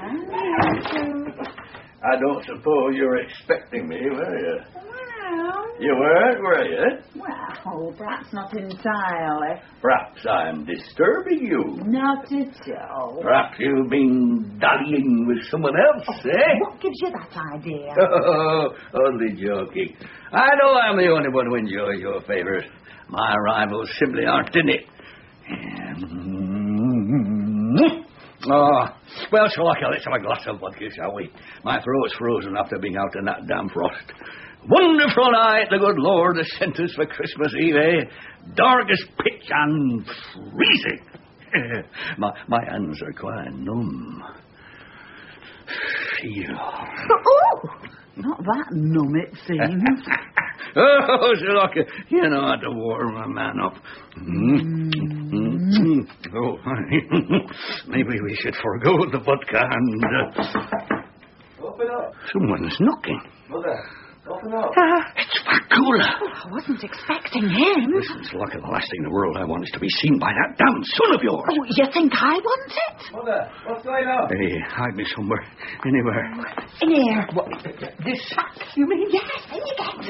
I don't suppose you're expecting me, were you? Well... You weren't, were you? Well, perhaps not entirely. Perhaps I'm disturbing you. Not at all. Perhaps you've been dallying with someone else, eh? What gives you that idea? Oh, only joking. I know I'm the only one who enjoys your favours. My rivals simply aren't in it. Oh, well, Shalaka, let's have a glass of vodka, shall we? My throat's frozen after being out in that damn frost. Wonderful night the good Lord has sent us for Christmas Eve, eh? Dark as pitch and freezing. My hands are quite numb. Feel. Oh, not that numb, it seems. Oh, Shalaka, you know how to warm a man up. Oh, maybe we should forego the vodka and... Open up. Someone's knocking. Mother, open up. It's Vakula. I wasn't expecting him. Listen, Shalaka, the last thing in the world I want is to be seen by that damn son of yours. Oh, you think I want it? Mother, what's going on? Hey, hide me somewhere. Anywhere. In here. What? This sack, you mean? Yes, in you get.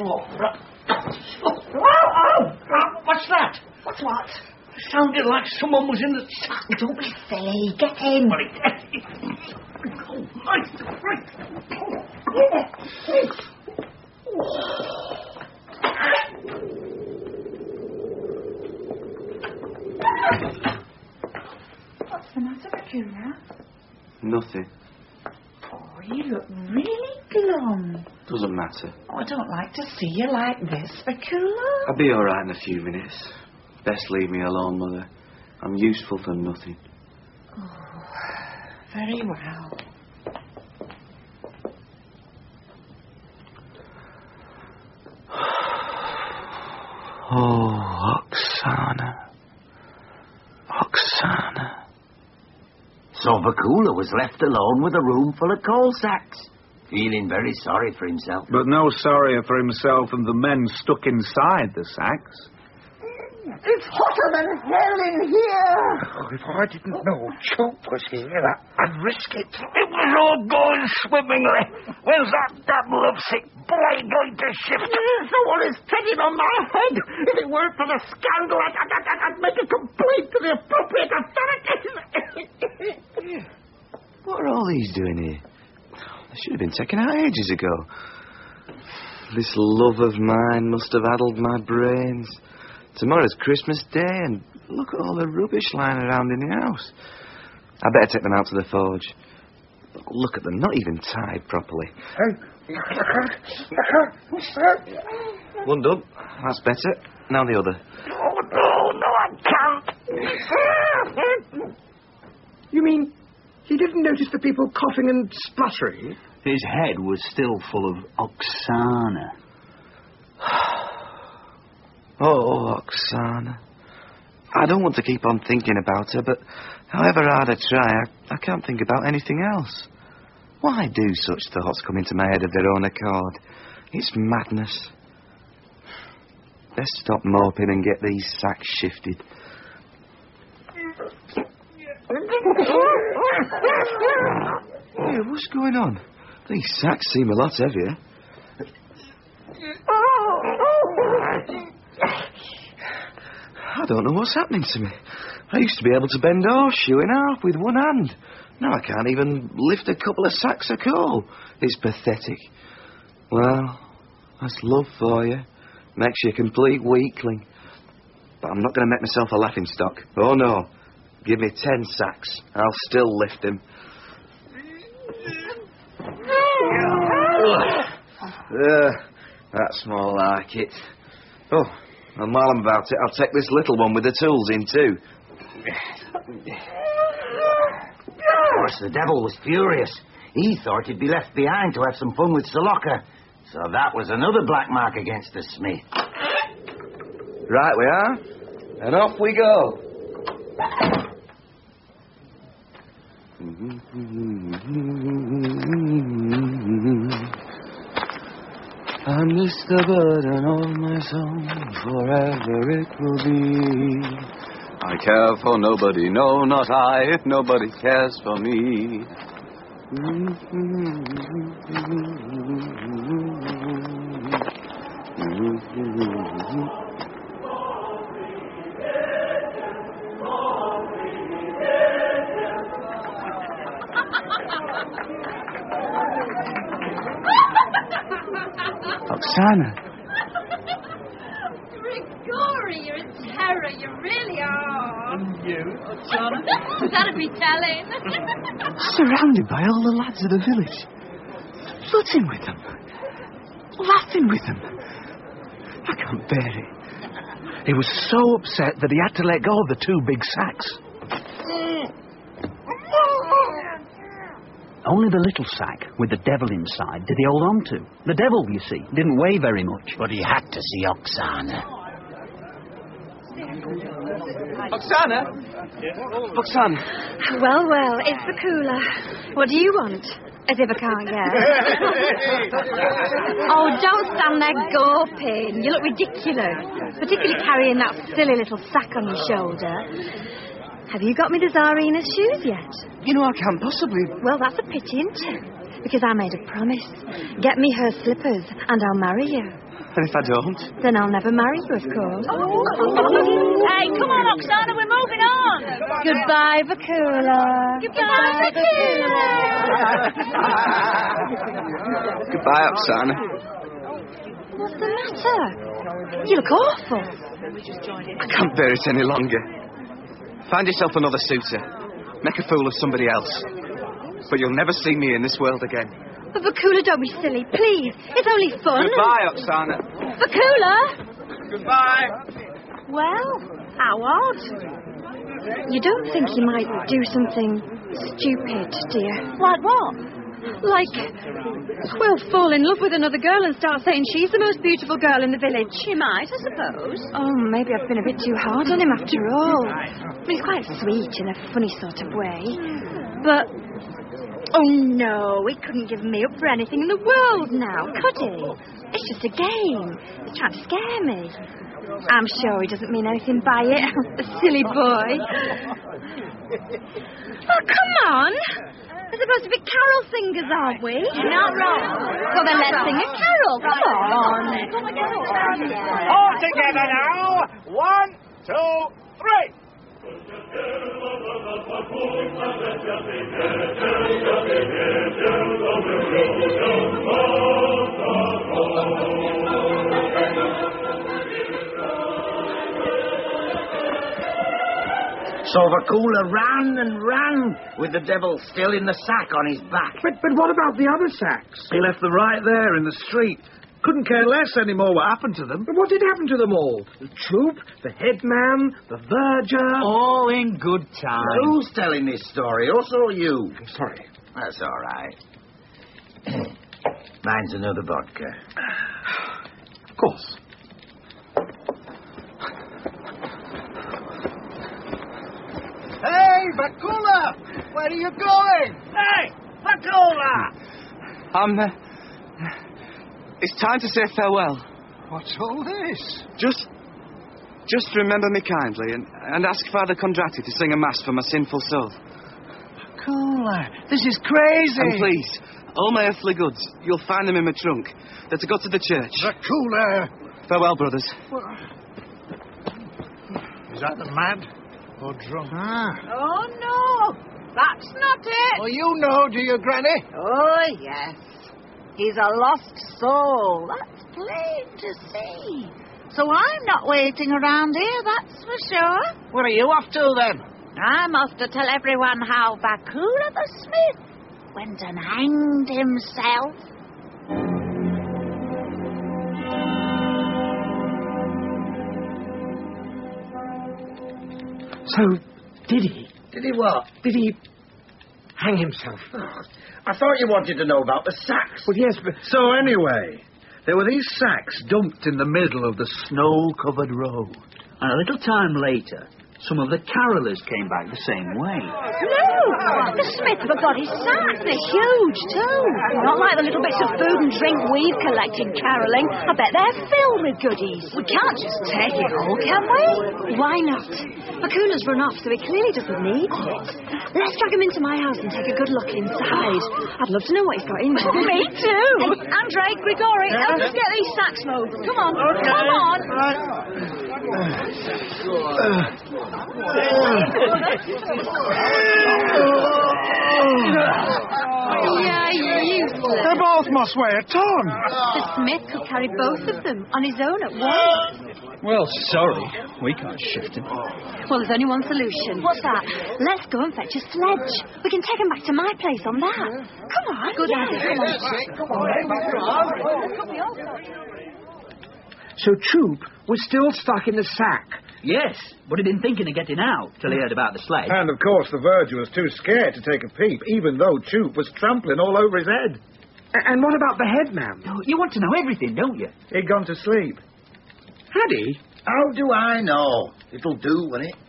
What's that? What's what? Sounded like someone was in the sack. Don't be silly. Get in. Oh, right. What's the matter, Vakula? Nothing. Oh, you look really glum. Doesn't matter. Oh, I don't like to see you like this, Vakula. I'll be all right in a few minutes. Best leave me alone, Mother. I'm useful for nothing. Oh, very well. Oh, Oksana. Oksana. So Vakula was left alone with a room full of coal sacks, feeling very sorry for himself. But no sorrier for himself than the men stuck inside the sacks. It's hotter than hell in here. Oh, if I didn't know Chope was here, I'd risk it. It was all going swimmingly. When's that damn lovesick boy going to shift? Someone is treading on my head. If it weren't for the scandal, I'd make a complaint to the appropriate authorities. What are all these doing here? They should have been taken out ages ago. This love of mine must have addled my brains. Tomorrow's Christmas Day, and look at all the rubbish lying around in the house. I better take them out to the forge. Look at them, not even tied properly. One done. That's better. Now the other. Oh, no, I can't. You mean he didn't notice the people coughing and spluttering? His head was still full of Oksana. Oh, Oksana. I don't want to keep on thinking about her, but however hard I try, I can't think about anything else. Why do such thoughts come into my head of their own accord? It's madness. Best stop moping and get these sacks shifted. Hey, what's going on? These sacks seem a lot heavier. I don't know what's happening to me. I used to be able to bend a horseshoe in half with one hand. Now I can't even lift a couple of sacks of coal. It's pathetic. Well, that's love for you. Makes you a complete weakling. But I'm not going to make myself a laughingstock. Oh, no. Give me 10 sacks. I'll still lift him. That's more like it. Oh, and while I'm about it, I'll take this little one with the tools in too. Of course, the devil was furious. He thought he'd be left behind to have some fun with Sir Locker. So that was another black mark against the smith. Right we are. And off we go. I miss the burden of my song, forever it will be. I care for nobody, no, not I, if nobody cares for me. Oksana. Grigori, you're a terror. You really are. And you, Oksana? That'd be telling. Surrounded by all the lads of the village. Flirting with them. Laughing with them. I can't bear it. He was so upset that he had to let go of the 2 big sacks. Only the little sack with the devil inside did he hold on to. The devil, you see, didn't weigh very much. But he had to see Oksana. Oksana? Oksana. Well, well, it's the cooler. What do you want? As if I can't guess. Oh, don't stand there gawping. You look ridiculous. Particularly carrying that silly little sack on your shoulder. Have you got me the Tsarina's shoes yet? You know, I can't possibly... Well, that's a pity, isn't it? Because I made a promise. Get me her slippers and I'll marry you. And if I don't? Then I'll never marry you, of course. Hey, come on, Oksana, we're moving on. Goodbye, Vakula. Goodbye, Goodbye, Oksana. What's the matter? You look awful. I can't bear it any longer. Find yourself another suitor. Make a fool of somebody else. But you'll never see me in this world again. But Vakula, don't be silly, please. It's only fun. Goodbye, Oksana. Vakula! Goodbye. Well, how odd. You don't think he might do something stupid, do you? Like what? Like, well, fall in love with another girl and start saying she's the most beautiful girl in the village. She might, I suppose. Oh, maybe I've been a bit too hard on him after all. He's quite sweet in a funny sort of way. But, oh no, he couldn't give me up for anything in the world now, could he? It's just a game. He's trying to scare me. I'm sure he doesn't mean anything by it. The silly boy. Oh, come on. We're supposed to be carol singers, aren't we? You're not wrong. Well, then let's sing a carol. Come on. All together now. 1, 2, 3. So Vakula ran and ran, with the devil still in the sack on his back. But what about the other sacks? He left them right there in the street. Couldn't care less anymore what happened to them. But what did happen to them all? The troop, the headman, the verger... All in good time. Who's telling this story? Also you. I'm sorry. That's all right. Mine's another vodka. Of course. Hey, Vakula! Where are you going? Hey, Vakula! It's time to say farewell. What's all this? Just remember me kindly and ask Father Kondraty to sing a mass for my sinful soul. Cooler, this is crazy. And please, all my earthly goods, you'll find them in my trunk. They're to go to the church. Vakula! Farewell, brothers. Is that the mad or drunk? Oh, no. That's not it. Oh, you know, do you, Granny? Oh, yes. He's a lost soul. That's plain to see. So I'm not waiting around here, that's for sure. Where are you off to, then? I'm off to tell everyone how Vakula the Smith went and hanged himself. So, Did he? Did he what? Did he... Hang himself. Oh, I thought you wanted to know about the sacks. Well, yes, but... So anyway, there were these sacks dumped in the middle of the snow-covered road. And a little time later, some of the carolers came back the same way. No! The Smith forgot his sacks. They're huge, too. Not like the little bits of food and drink we've collected carolling. I bet they're filled with goodies. We can't just take it all, can we? Why not? Bakula's run off, so he clearly doesn't need it. Let's drag him into my house and take a good look inside. I'd love to know what he's got in there. Me too! Hey, Andre, Grigori, help us get these sacks moved. Come on, come on! Yeah, useless. They both must weigh a ton. The Smith could carry both of them on his own at once. Well, sorry. We can't shift him. Well, there's only one solution. What's that? Let's go and fetch a sledge. We can take him back to my place on that. Come on. Good idea. So Troop was still stuck in the sack. Yes, but he'd been thinking of getting out till he heard about the sledge. And, of course, the verger was too scared to take a peep, even though Choop was trampling all over his head. And what about the headman? You want to know everything, don't you? He'd gone to sleep. Had he? How do I know? It'll do, won't it?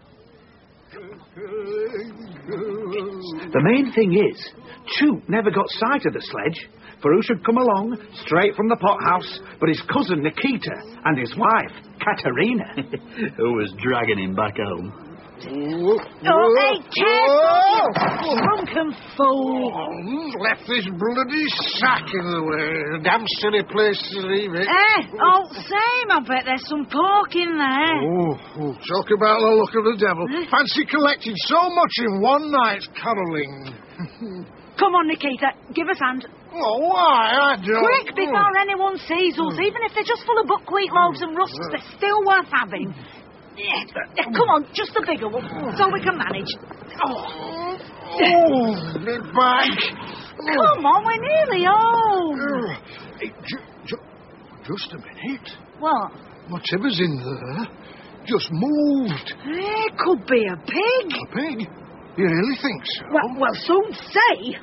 The main thing is, Choop never got sight of the sledge, for who should come along, straight from the pothouse, but his cousin Nikita and his wife, Katerina. Who was dragging him back home. Oh, hey, careful! Drunken fool! Left this bloody sack in the way. Damn silly place to leave it. Oh, same. I bet there's some pork in there. Oh, talk about the look of the devil. Fancy collecting so much in one night caroling. Come on, Nikita, give us hand. Oh, why? I don't... Quick, before anyone sees us. Even if they're just full of buckwheat loaves and rusks, they're still worth having. Come on, just the bigger one, so we can manage. Oh, the back. Come on, we're nearly home. Hey, just a minute. What? Whatever's in there just moved. It could be a pig. A pig? You really think so? Well, some say.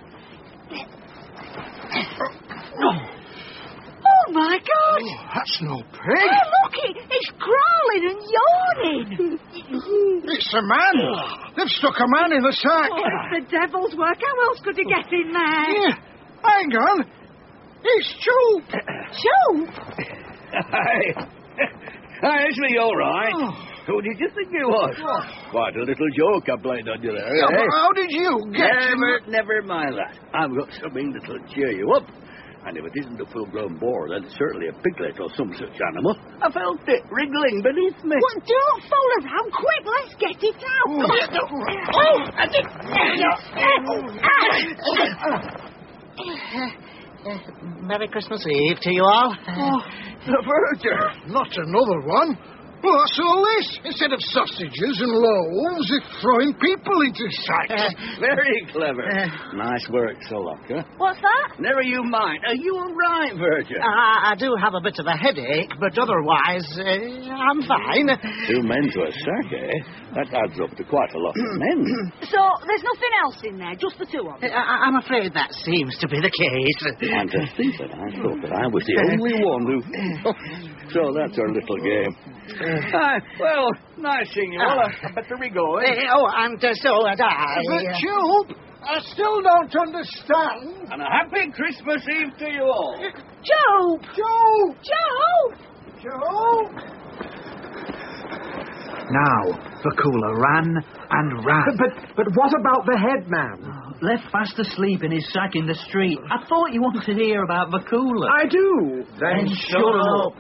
Oh, my God! Oh, that's no pig. Hey, look, it's crawling and yawning. It's a man. They've stuck a man in the sack. Oh, it's the devil's work. How else could he get in there? Yeah. Hang on. It's Choop. Choop? Hi, it's me, all right. Who did you think you was? Quite a little joke I played on you there. Yeah, but how did you get Never mind that. I've got something that'll cheer you up. And if it isn't a full-grown boar, then it's certainly a piglet or some such animal. I felt it wriggling beneath me. Well, don't fool around. Quick, let's get it out. Merry Christmas Eve to you all. The verger. Not another one. Well, that's all this. Instead of sausages and loaves, it's throwing people into sacks. Very clever. Nice work, Solaka. What's that? Never you mind. Are you all right, Verger? I do have a bit of a headache, but otherwise, I'm fine. 2 men to a sack, eh? That adds up to quite a lot of men. So, there's nothing else in there, just the two of them? I'm afraid that seems to be the case. And to think that I thought that I was the only one who... So that's our little game. Well, nice seeing you all. I better be going. And so had I. But Choop, I still don't understand. And a happy Christmas Eve to you all. Joe! Joe! Joe! Joe! Now, Vakula ran and ran. But what about the headman? Left fast asleep in his sack in the street. I thought you wanted to hear about Vakula. I do. Then shut up.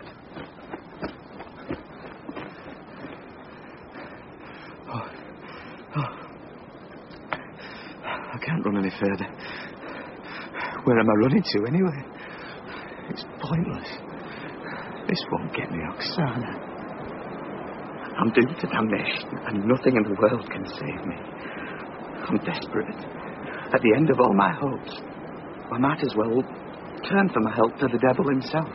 I can't run any further. Where am I running to, anyway? It's pointless. This won't get me Oksana. I'm doomed to damnation, and nothing in the world can save me. I'm desperate. At the end of all my hopes, I might as well turn for my help to the devil himself.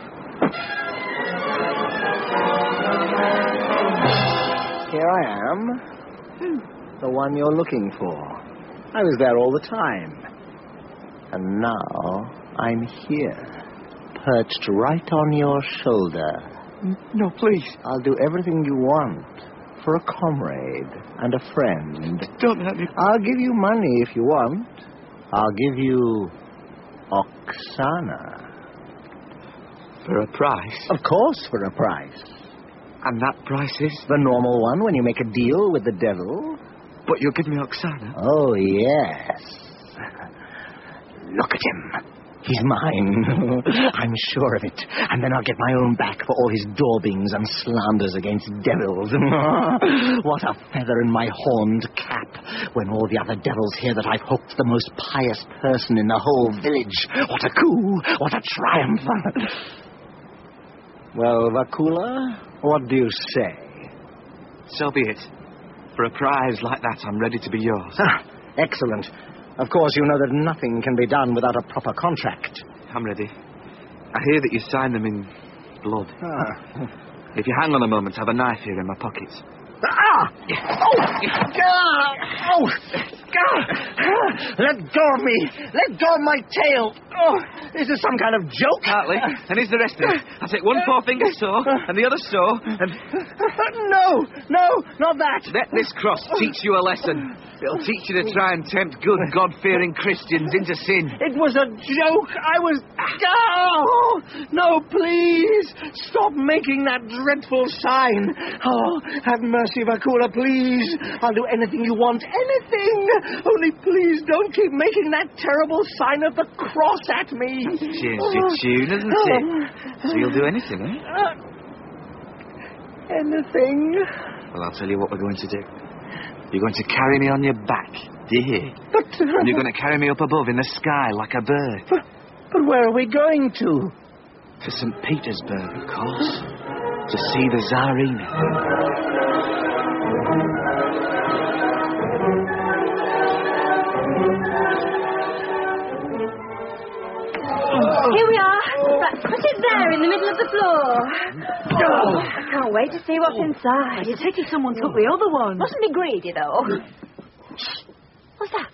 Here I am. The one you're looking for. I was there all the time. And now I'm here, perched right on your shoulder. No, please. I'll do everything you want for a comrade and a friend. Don't hurt me. I'll give you money if you want. I'll give you Oksana. For a price? Of course, for a price. And that price is? The normal one when you make a deal with the devil. But you'll give me Oksana? Oh, yes. Look at him. He's mine. I'm sure of it. And then I'll get my own back for all his daubings and slanders against devils. What a feather in my horned cap when all the other devils hear that I've hooked the most pious person in the whole village. What a coup! What a triumph! Well, Vakula, what do you say? So be it. For a prize like that, I'm ready to be yours. Excellent. Of course, you know that nothing can be done without a proper contract. I'm ready. I hear that you sign them in blood. If you hang on a moment, I have a knife here in my pocket. Let go of me! Let go of my tail! Oh, is this some kind of joke? Partly. And here's the rest of it. I take one forefinger so, and the other so, and... No, not that. Let this cross teach you a lesson. It'll teach you to try and tempt good, God-fearing Christians into sin. It was a joke. I was... Oh, no, please. Stop making that dreadful sign. Oh, have mercy, Vakula, please. I'll do anything you want. Anything. Only please don't keep making that terrible sign of the cross at me. Changed your tune, hasn't it? So you'll do anything, eh? Anything. Well, I'll tell you what we're going to do. You're going to carry me on your back, do you hear? But... And you're going to carry me up above in the sky like a bird. But where are we going to? To St. Petersburg, of course. To see the Tsarina. Here we are. Right, put it there in the middle of the floor. Oh, I can't wait to see what's inside. It's pity someone took the other one. Mustn't be greedy, though. What's that?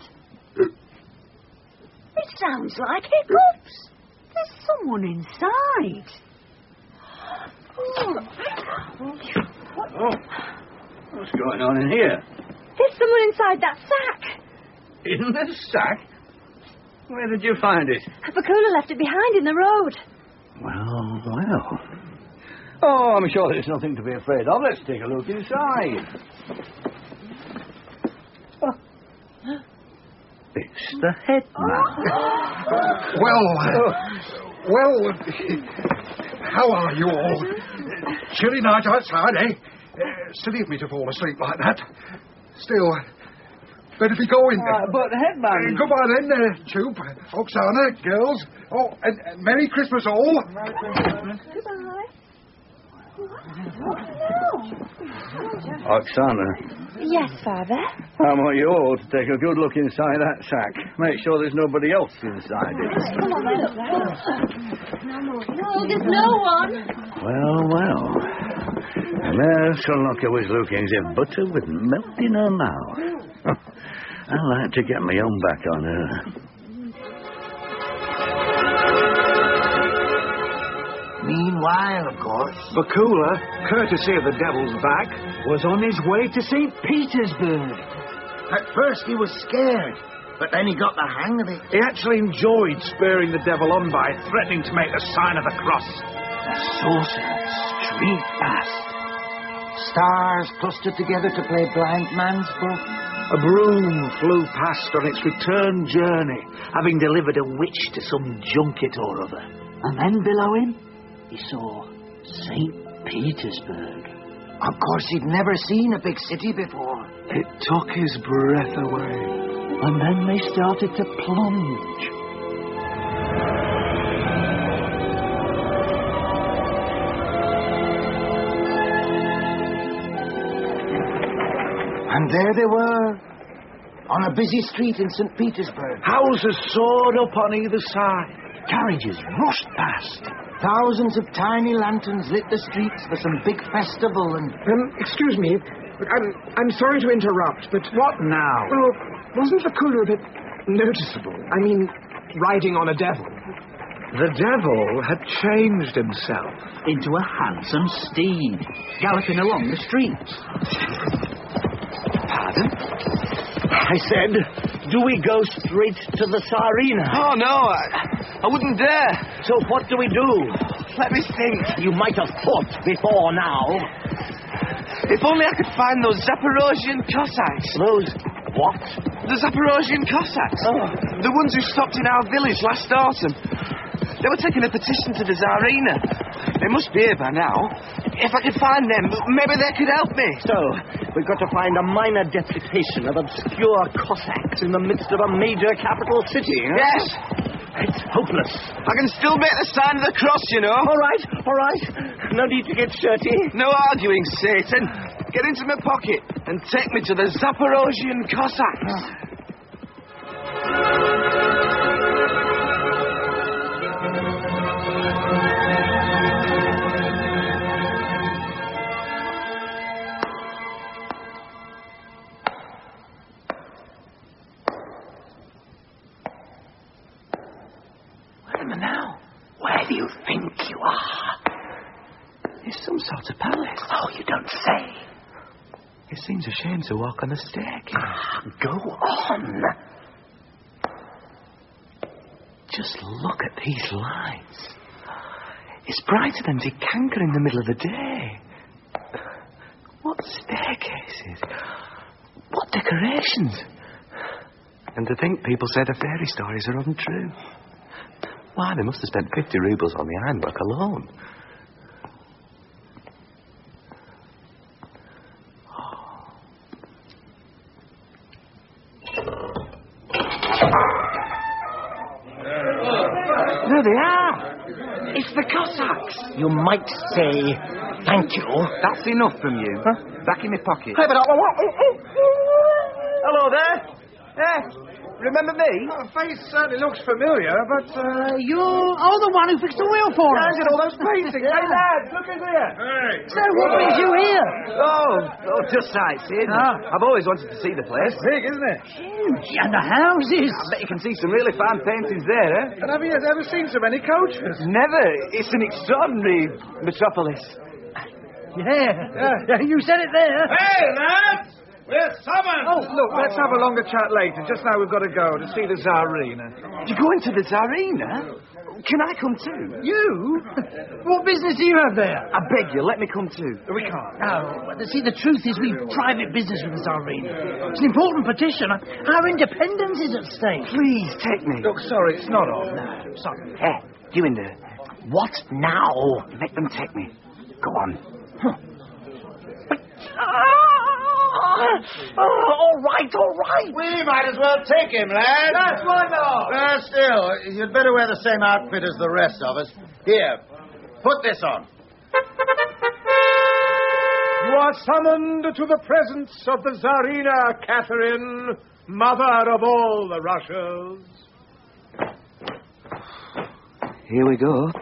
It sounds like hiccups. There's someone inside. What's going on in here? There's someone inside that sack. In the sack? Where did you find it? Vakula left it behind in the road. Well. Oh, I'm sure there's nothing to be afraid of. Let's take a look inside. It's the headman. Well, how are you all? Chilly night outside, eh? Silly of me to fall asleep like that. Still, better be going. But, headman... Goodbye then, Troop, Oksana, girls. Oh, and Merry Christmas all. Merry Christmas. Goodbye. Oksana. Yes, Father? I want you all to take a good look inside that sack. Make sure there's nobody else inside it. Come on, look. No, there's no one. Well. And there Sir Locker was looking as if butter would melt in her mouth. I like to get my own back on her. Meanwhile, of course... Vakula, courtesy of the devil's back, was on his way to St. Petersburg. At first he was scared, but then he got the hang of it. He actually enjoyed spurring the devil on by threatening to make the sign of the cross. The sorcerers streaked past. Stars clustered together to play blind man's book. A broom flew past on its return journey, having delivered a witch to some junket or other. And then below him, he saw St. Petersburg. Of course, he'd never seen a big city before. It took his breath away, and then they started to plunge. And there they were, on a busy street in St. Petersburg. Houses soared up on either side. Carriages rushed past. Thousands of tiny lanterns lit the streets for some big festival and... Excuse me, I'm sorry to interrupt, but... What now? Well, wasn't the colour a bit noticeable? I mean, riding on a devil. The devil had changed himself Into a handsome steed, galloping along the streets. Pardon? I said, do we go straight to the Tsarina? Oh, no, I wouldn't dare. So what do we do? Let me think. You might have fought before now. If only I could find those Zaporozhian Cossacks. Those what? The Zaporozhian Cossacks. Oh. The ones who stopped in our village last autumn. They were taking a petition to the Tsarina. They must be here by now. If I could find them, maybe they could help me. So, we've got to find a minor deputation of obscure Cossacks in the midst of a major capital city, huh? Yes. It's hopeless. I can still make the sign of the cross, you know. All right. No need to get shirty. No arguing, Satan. Get into my pocket and take me to the Zaporozhian Cossacks. Now, where do you think you are? It's some sort of palace. Oh, you don't say. It seems a shame to walk on the staircase. Go on. Just look at these lights. It's brighter than Dikanka in the middle of the day. What staircases? What decorations? And to think people say the fairy stories are untrue. Why, they must have spent 50 rubles on the ironwork alone. There they are. It's the Cossacks. You might say thank you. That's enough from you. Huh? Back in my pocket. Hey, but Hello there. Hey, remember me? Oh, face certainly looks familiar, but... You're the one who fixed the wheel for us. Look at all those paintings. Hey, lads, look at here. Hey. So what brings you here? Oh, just sightseeing. I've always wanted to see the place. It's big, isn't it? Huge. And the houses. I bet you can see some really fine paintings there, eh? And have you ever seen so many coaches? Never. It's an extraordinary metropolis. Yeah, you said it there. Hey, lads! We're summoned! Oh, look, let's have a longer chat later. Just now we've got to go to see the Tsarina. You're going to the Tsarina? Can I come too? You? What business do you have there? I beg you, let me come too. We can't. No, see, the truth is we've private business with the Tsarina. It's an important petition. Our independence is at stake. Please, take me. Look, sorry, it's not on. No, sorry. Hey, you in there. What now? Let them take me. Go on. Huh. All right. We might as well take him, lad. That's why not. Still, you'd better wear the same outfit as the rest of us. Here, put this on. You are summoned to the presence of the Tsarina, Catherine, mother of all the Russias. Here we go.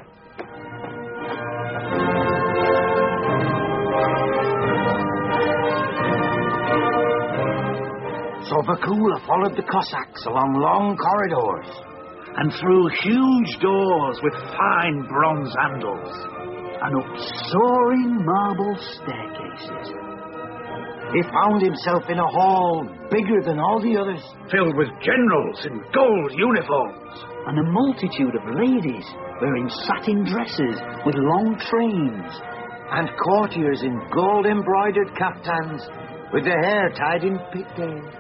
So Vakula followed the Cossacks along long corridors and through huge doors with fine bronze handles and up soaring marble staircases. He found himself in a hall bigger than all the others, filled with generals in gold uniforms and a multitude of ladies wearing satin dresses with long trains and courtiers in gold-embroidered kaftans with their hair tied in pigtails.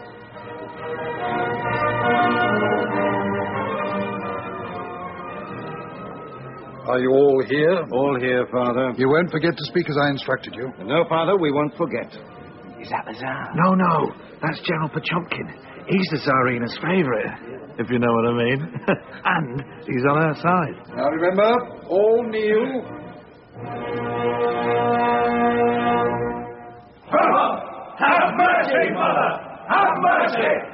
Are you all here? All here, Father. You won't forget to speak as I instructed you. No, Father, we won't forget. Is that the Tsar? No, that's General Pochomkin. He's the Tsarina's favourite, if you know what I mean. And he's on her side. Now remember, all kneel. Have mercy, Mother! Have mercy!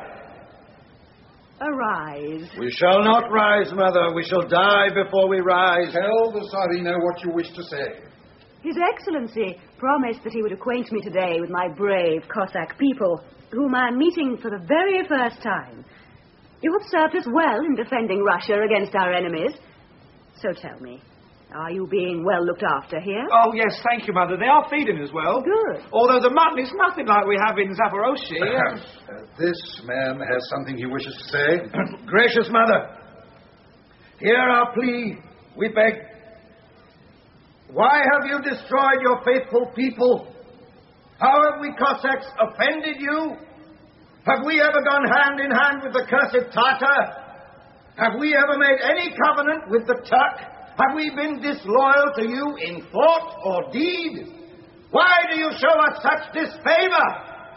Arise. We shall not rise, Mother. We shall die before we rise. Tell the Tsarina what you wish to say. His Excellency promised that he would acquaint me today with my brave Cossack people, whom I am meeting for the very first time. You have served us well in defending Russia against our enemies. So tell me, are you being well looked after here? Oh, yes, thank you, Mother. They are feeding us well. Good. Although the mutton is nothing like we have in Zaporozhye. This man has something he wishes to say. Gracious Mother, hear our plea, we beg. Why have you destroyed your faithful people? How have we Cossacks offended you? Have we ever gone hand in hand with the cursed Tatar? Have we ever made any covenant with the Turk? Have we been disloyal to you in thought or deed? Why do you show us such disfavor?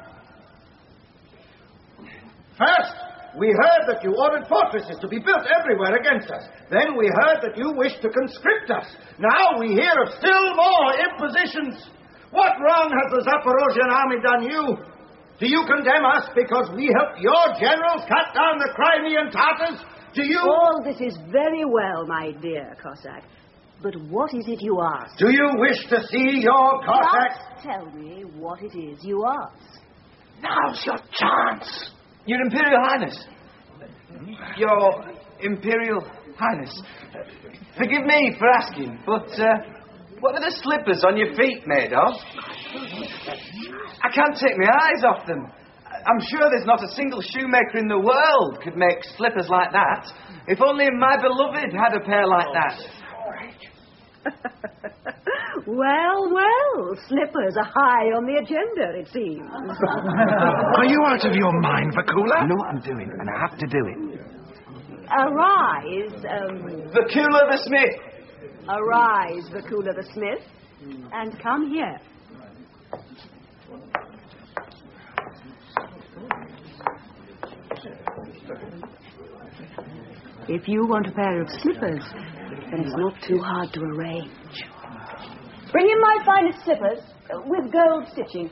First, we heard that you ordered fortresses to be built everywhere against us. Then we heard that you wished to conscript us. Now we hear of still more impositions. What wrong has the Zaporozhian army done you? Do you condemn us because we helped your generals cut down the Crimean Tatars? Do you... All this is very well, my dear Cossack. But what is it you ask? Do you wish to see your Cossacks? Just tell me what it is you ask. Now's your chance. Your Imperial Highness. Your Imperial Highness. Forgive me for asking, but what are the slippers on your feet made of? I can't take my eyes off them. I'm sure there's not a single shoemaker in the world could make slippers like that. If only my beloved had a pair like that. Well, slippers are high on the agenda, it seems. Are you out of your mind, Vakula? I know what I'm doing, and I have to do it. Arise, Vakula the Smith. Arise, Vakula the Smith, and come here. If you want a pair of slippers, then it's not too hard to arrange. Bring in my finest slippers, with gold stitching.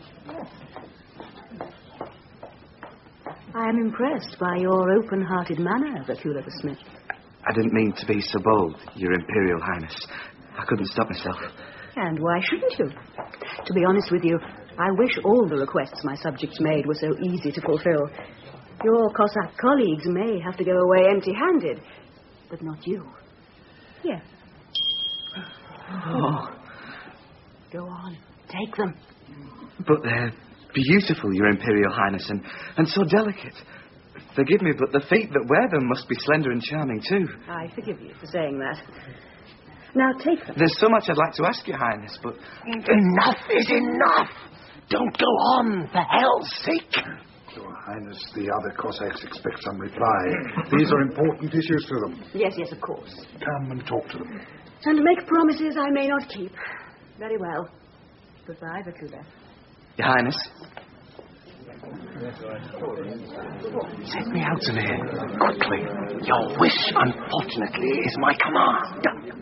I am impressed by your open-hearted manner, Vakula the Smith. I didn't mean to be so bold, Your Imperial Highness. I couldn't stop myself. And why shouldn't you? To be honest with you, I wish all the requests my subjects made were so easy to fulfill. Your Cossack colleagues may have to go away empty-handed, but not you. Here. Oh. Go on, take them. But they're beautiful, Your Imperial Highness, and so delicate. Forgive me, but the feet that wear them must be slender and charming, too. I forgive you for saying that. Now take them. There's so much I'd like to ask Your Highness, but... Enough is enough! Don't go on, for hell's sake! Your Highness, the other Cossacks expect some reply. These are important issues to them. Yes, of course. Come and talk to them. And make promises I may not keep. Very well. Goodbye, Vakula. Your Highness? Set me out of here, quickly. Your wish, unfortunately, is my command.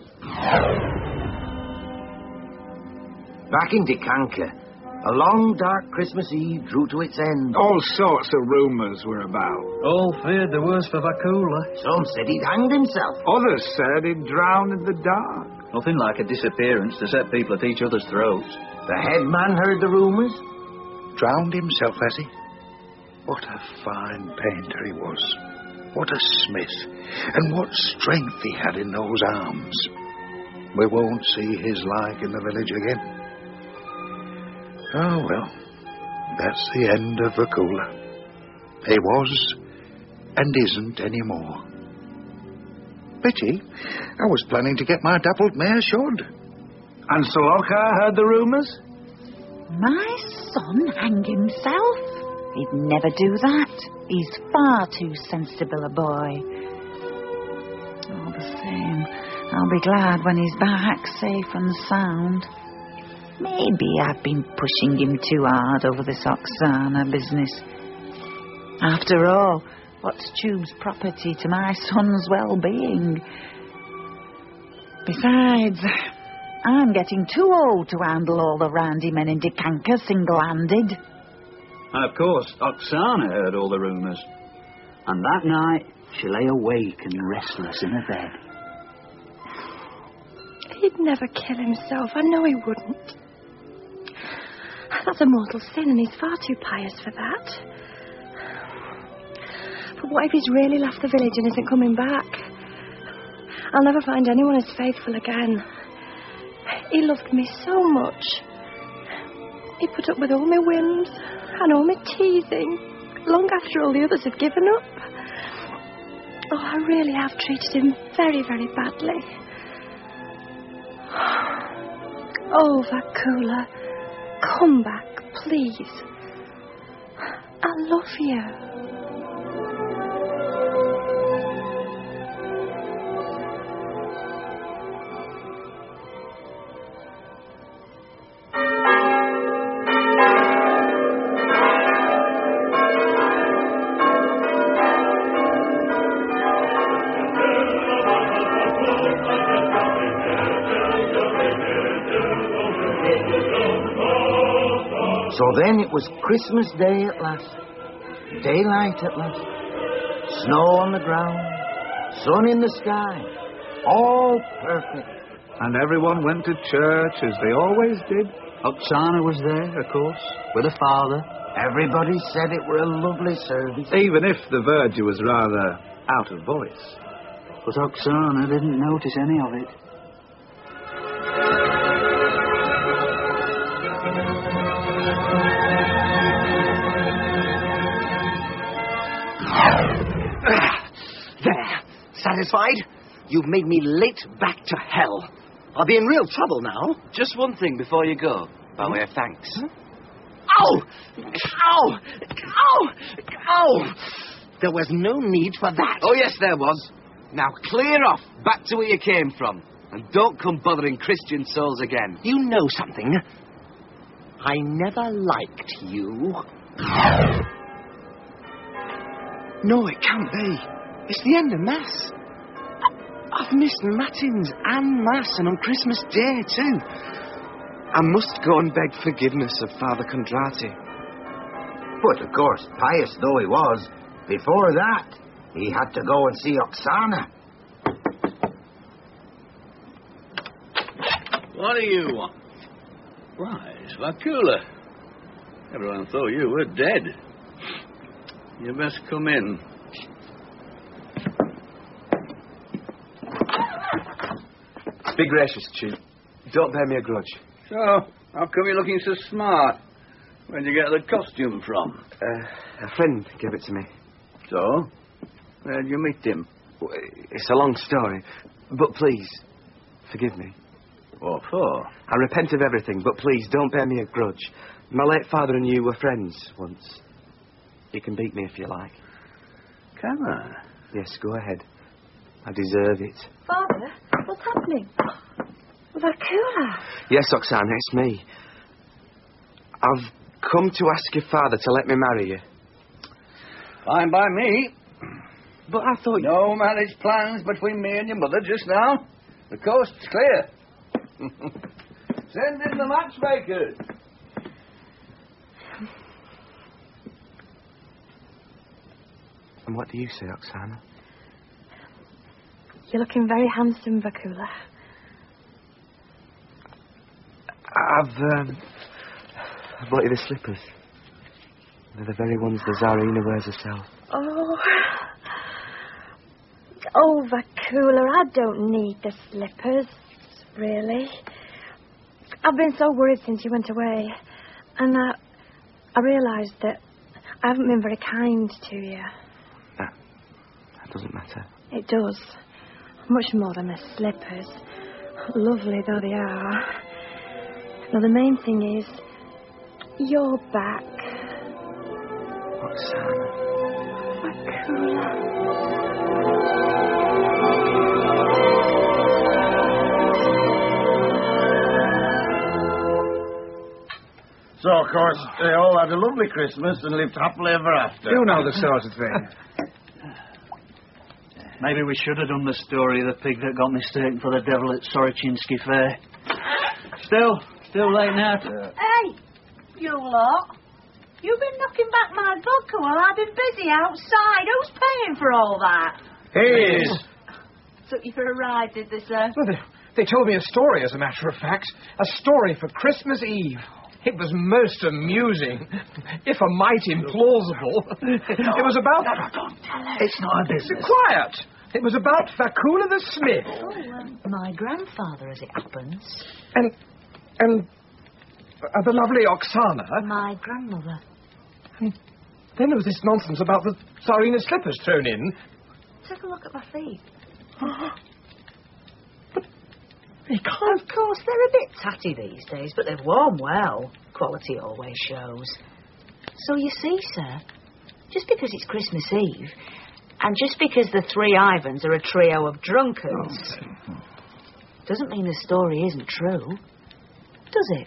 Back in Dikanka, a long, dark Christmas Eve drew to its end. All sorts of rumours were about. All feared the worst for Vakula. Some said he'd hanged himself. Others said he'd drowned in the dark. Nothing like a disappearance to set people at each other's throats. The head man heard the rumours. Drowned himself, has he? What a fine painter he was. What a smith. And what strength he had in those arms. We won't see his like in the village again. Oh, well, that's the end of Vakula. He was and isn't anymore. Pity. I was planning to get my dappled mare shod. And Soroka heard the rumours? My son hang himself? He'd never do that. He's far too sensible a boy. All the same, I'll be glad when he's back, safe and sound. Maybe I've been pushing him too hard over this Oksana business. After all, what's Tube's property to my son's well-being? Besides, I'm getting too old to handle all the randy men in Dikanka single-handed. And of course, Oksana heard all the rumours. And that night, she lay awake and restless in her bed. It He'd never kill himself. I know he wouldn't. That's a mortal sin, and he's far too pious for that. But what if he's really left the village and isn't coming back? I'll never find anyone as faithful again. He loved me so much. He put up with all my whims and all my teasing, long after all the others had given up. Oh, I really have treated him very, very badly. Oh, Vakula, come back, please. I love you. So then it was Christmas Day at last. Daylight at last. Snow on the ground. Sun in the sky. All perfect. And everyone went to church as they always did. Oksana was there, of course, with her father. Everybody said it were a lovely service. Even if the Virgin was rather out of voice. But Oksana didn't notice any of it. There. Satisfied? You've made me late back to hell. I'll be in real trouble now. Just one thing before you go, by way of thanks. Huh? Ow! Ow! Ow! Ow! There was no need for that. Oh, yes, there was. Now clear off, back to where you came from. And don't come bothering Christian souls again. You know something? I never liked you. No, it can't be. It's the end of Mass. I've missed Matins and Mass, and on Christmas Day, too. I must go and beg forgiveness of Father Kondraty. But, of course, pious though he was, before that, he had to go and see Oksana. What do you want? Why, it's Vakula. Everyone thought you were dead. You best come in. Be gracious, Chief. Don't bear me a grudge. So, how come you're looking so smart? Where'd you get the costume from? A friend gave it to me. So? Where'd you meet him? It's a long story, but please, forgive me. What for? I repent of everything, but please, don't bear me a grudge. My late father and you were friends once. You can beat me if you like. Can I? Yes, go ahead. I deserve it. Father, what's happening? Vakula. Yes, Oksana, it's me. I've come to ask your father to let me marry you. Fine by me. But I thought... No marriage plans between me and your mother just now. The coast's clear. Send in the matchmakers. And what do you say, Oksana? You're looking very handsome, Vakula. I've bought you the slippers. They're the very ones the Tsarina wears herself. Oh, Vakula, I don't need the slippers, really. I've been so worried since you went away. And I realised that I haven't been very kind to you. That doesn't matter. It does. Much more than the slippers. Lovely though they are. Now, the main thing is, you're back. Oksana. Vakula. So, of course, they all had a lovely Christmas and lived happily ever after. You know the sort of thing. Maybe we should have done the story of the pig that got mistaken for the devil at Sorochinsky Fair. Still late now. Hey, you lot. You've been knocking back my vodka while I've been busy outside. Who's paying for all that? He is. Took you for a ride, did they, sir? Well, They told me a story, as a matter of fact. A story for Christmas Eve. It was most amusing, if a mite implausible. It was about... No, don't tell her. It's not a business. Quiet! It was about Vakula the Smith. Oh, my grandfather, as it happens. And the lovely Oksana. My grandmother. And then there was this nonsense about the Tsarina's slippers thrown in. Take a look at my feet. But they can't... Of course, they're a bit tatty these days, but they've worn well. Quality always shows. So you see, sir, just because it's Christmas Eve, and just because the three Ivans are a trio of drunkards, doesn't mean the story isn't true, does it?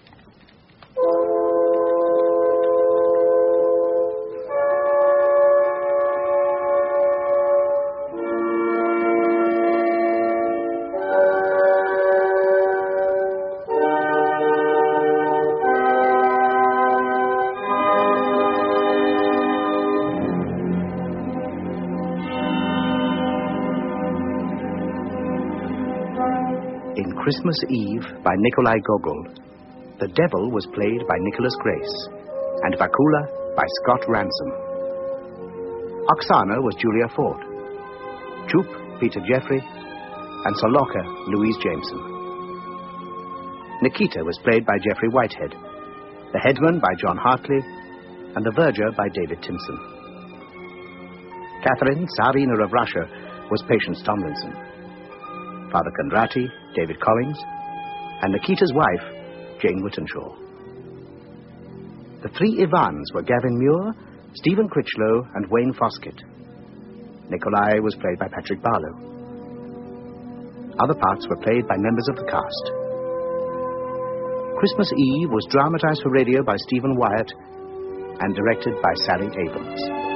Christmas Eve by Nikolai Gogol. The Devil was played by Nicholas Grace, and Vakula by Scott Ransom. Oksana was Julia Ford. Choop, Peter Jeffrey, and Saloka, Louise Jameson. Nikita was played by Jeffrey Whitehead, the Headman by John Hartley, and the Verger by David Timson. Catherine, Tsarina of Russia, was Patience Tomlinson. Father Kondraty, David Collins, and Nikita's wife, Jane Whittenshaw. The three Ivans were Gavin Muir, Stephen Critchlow, and Wayne Foskett. Nikolai was played by Patrick Barlow. Other parts were played by members of the cast. Christmas Eve was dramatized for radio by Stephen Wyatt and directed by Sally Abrams.